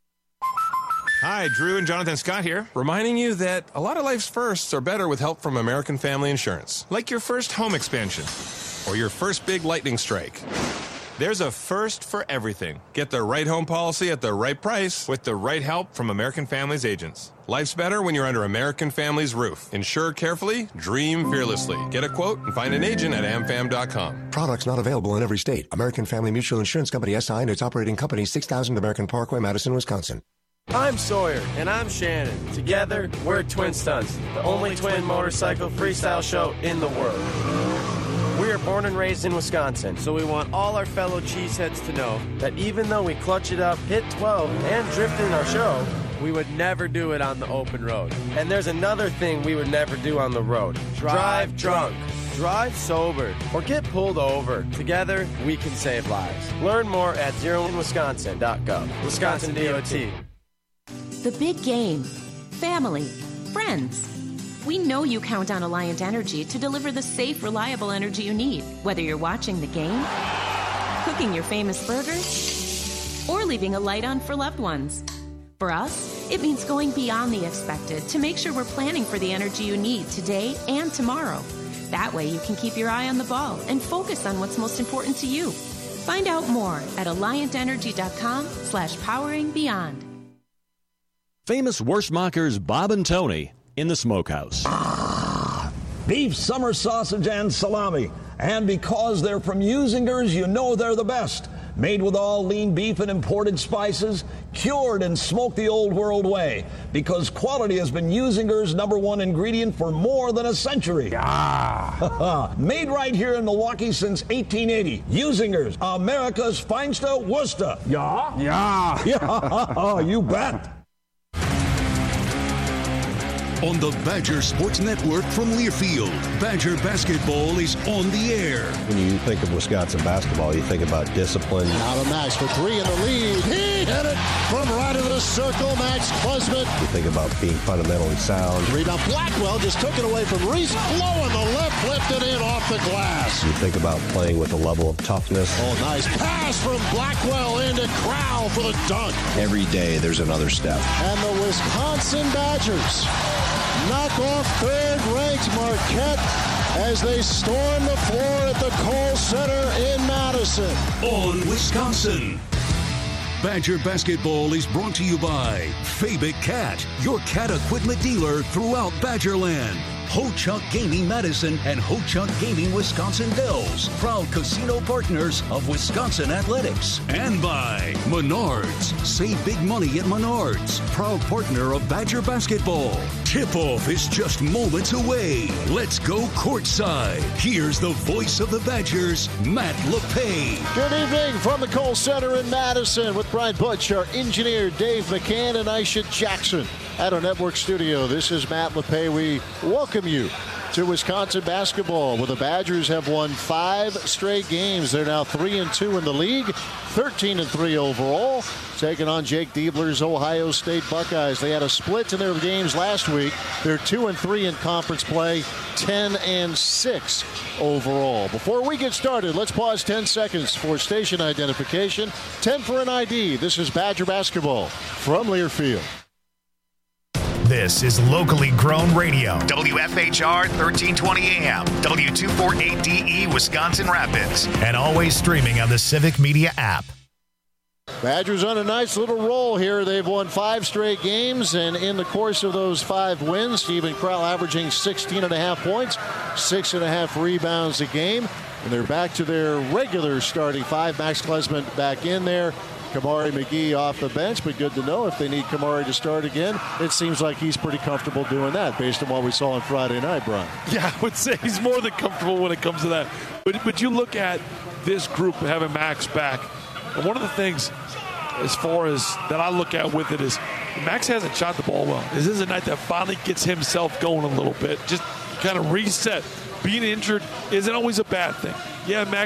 Hi, Drew and Jonathan Scott here, reminding you that a lot of life's firsts are better with help from American Family Insurance. Like your first home expansion or your first big lightning strike. There's a first for everything. Get the right home policy at the right price with the right help from American Family's agents. Life's better when you're under American Family's roof. Insure carefully, dream fearlessly. Get a quote and find an agent at amfam.com. Products not available in every state. American Family Mutual Insurance Company, SI, and its operating company, 6000 American Parkway, Madison, Wisconsin. I'm Sawyer. And I'm Shannon. Together, we're Twin Stunts, the only twin motorcycle freestyle show in the world. We are born and raised in Wisconsin, so we want all our fellow cheeseheads to know that even though we clutch it up, hit 12, and drift in our show, we would never do it on the open road. And there's another thing we would never do on the road. Drive drunk. Drive sober. Or get pulled over. Together, we can save lives. Learn more at zeroinwisconsin.gov. Wisconsin DOT. The big game. Family. Friends. We know you count on Alliant Energy to deliver the safe, reliable energy you need, whether you're watching the game, cooking your famous burgers, or leaving a light on for loved ones. For us, it means going beyond the expected to make sure we're planning for the energy you need today and tomorrow. That way you can keep your eye on the ball and focus on what's most important to you. Find out more at alliantenergy.com/poweringbeyond. Famous Wurstmachers Bob and Tony in the smokehouse. Beef, summer sausage, and salami. And because they're from Usingers, you know they're the best. Made with all lean beef and imported spices, cured and smoked the old world way. Because quality has been Usingers' #1 ingredient for more than a century. Made right here in Milwaukee since 1880. Usingers, America's finest Worcester. Yeah? Yeah. Yeah, you bet. On the Badger Sports Network from Learfield, Badger basketball is on the air. When you think of Wisconsin basketball, you think about discipline. Out of Max for 3 in the lead. He hit it from right of the circle. Max Klesman. You think about being fundamentally sound. Rebound. Blackwell just took it away from Reese. Blowing the left, lifted in off the glass. You think about playing with a level of toughness. Oh, nice pass from Blackwell into Crowell for the dunk. Every day there's another step. And the Wisconsin Badgers knock off third-ranked Marquette as they storm the floor at the Kohl Center in Madison. On Wisconsin. Badger basketball is brought to you by Fabic Cat, your cat equipment dealer throughout Badgerland. Ho-Chunk Gaming Madison and Ho-Chunk Gaming Wisconsin Dells, proud casino partners of Wisconsin Athletics. And by Menards. Save big money at Menards, proud partner of Badger basketball. Tip-off is just moments away. Let's go courtside. Here's the voice of the Badgers, Matt LePay. Good evening from the Kohl Center in Madison with Brian Butch, our engineer Dave McCann, and Aisha Jackson. At our network studio, this is Matt LePay. We welcome you to Wisconsin basketball, where the Badgers have won 5 straight games. They're now 3-2 in the league, 13-3 overall, taking on Jake Diebler's Ohio State Buckeyes. They had a split in their games last week. They're 2-3 in conference play, 10-6 overall. Before we get started, let's pause 10 seconds for station identification. 10 for an ID. This is Badger basketball from Learfield. This is locally grown radio. WFHR 1320 AM, W248DE Wisconsin Rapids, and always streaming on the Civic Media app. Badgers on a nice little roll here. They've won 5 straight games, and in the course of those 5 wins, Steven Crowl averaging 16.5 points, 6.5 rebounds a game, and they're back to their regular starting 5. Max Klesman back in there. Kamari McGee off the bench, but good to know if they need Kamari to start again. It seems like he's pretty comfortable doing that based on what we saw on Friday night, Brian. Yeah, I would say he's more than comfortable when it comes to that. But you look at this group having Max back, and one of the things as far as that I look at with it is Max hasn't shot the ball well. This is a night that finally gets himself going a little bit. Just kind of reset. Being injured isn't always a bad thing. Yeah, Max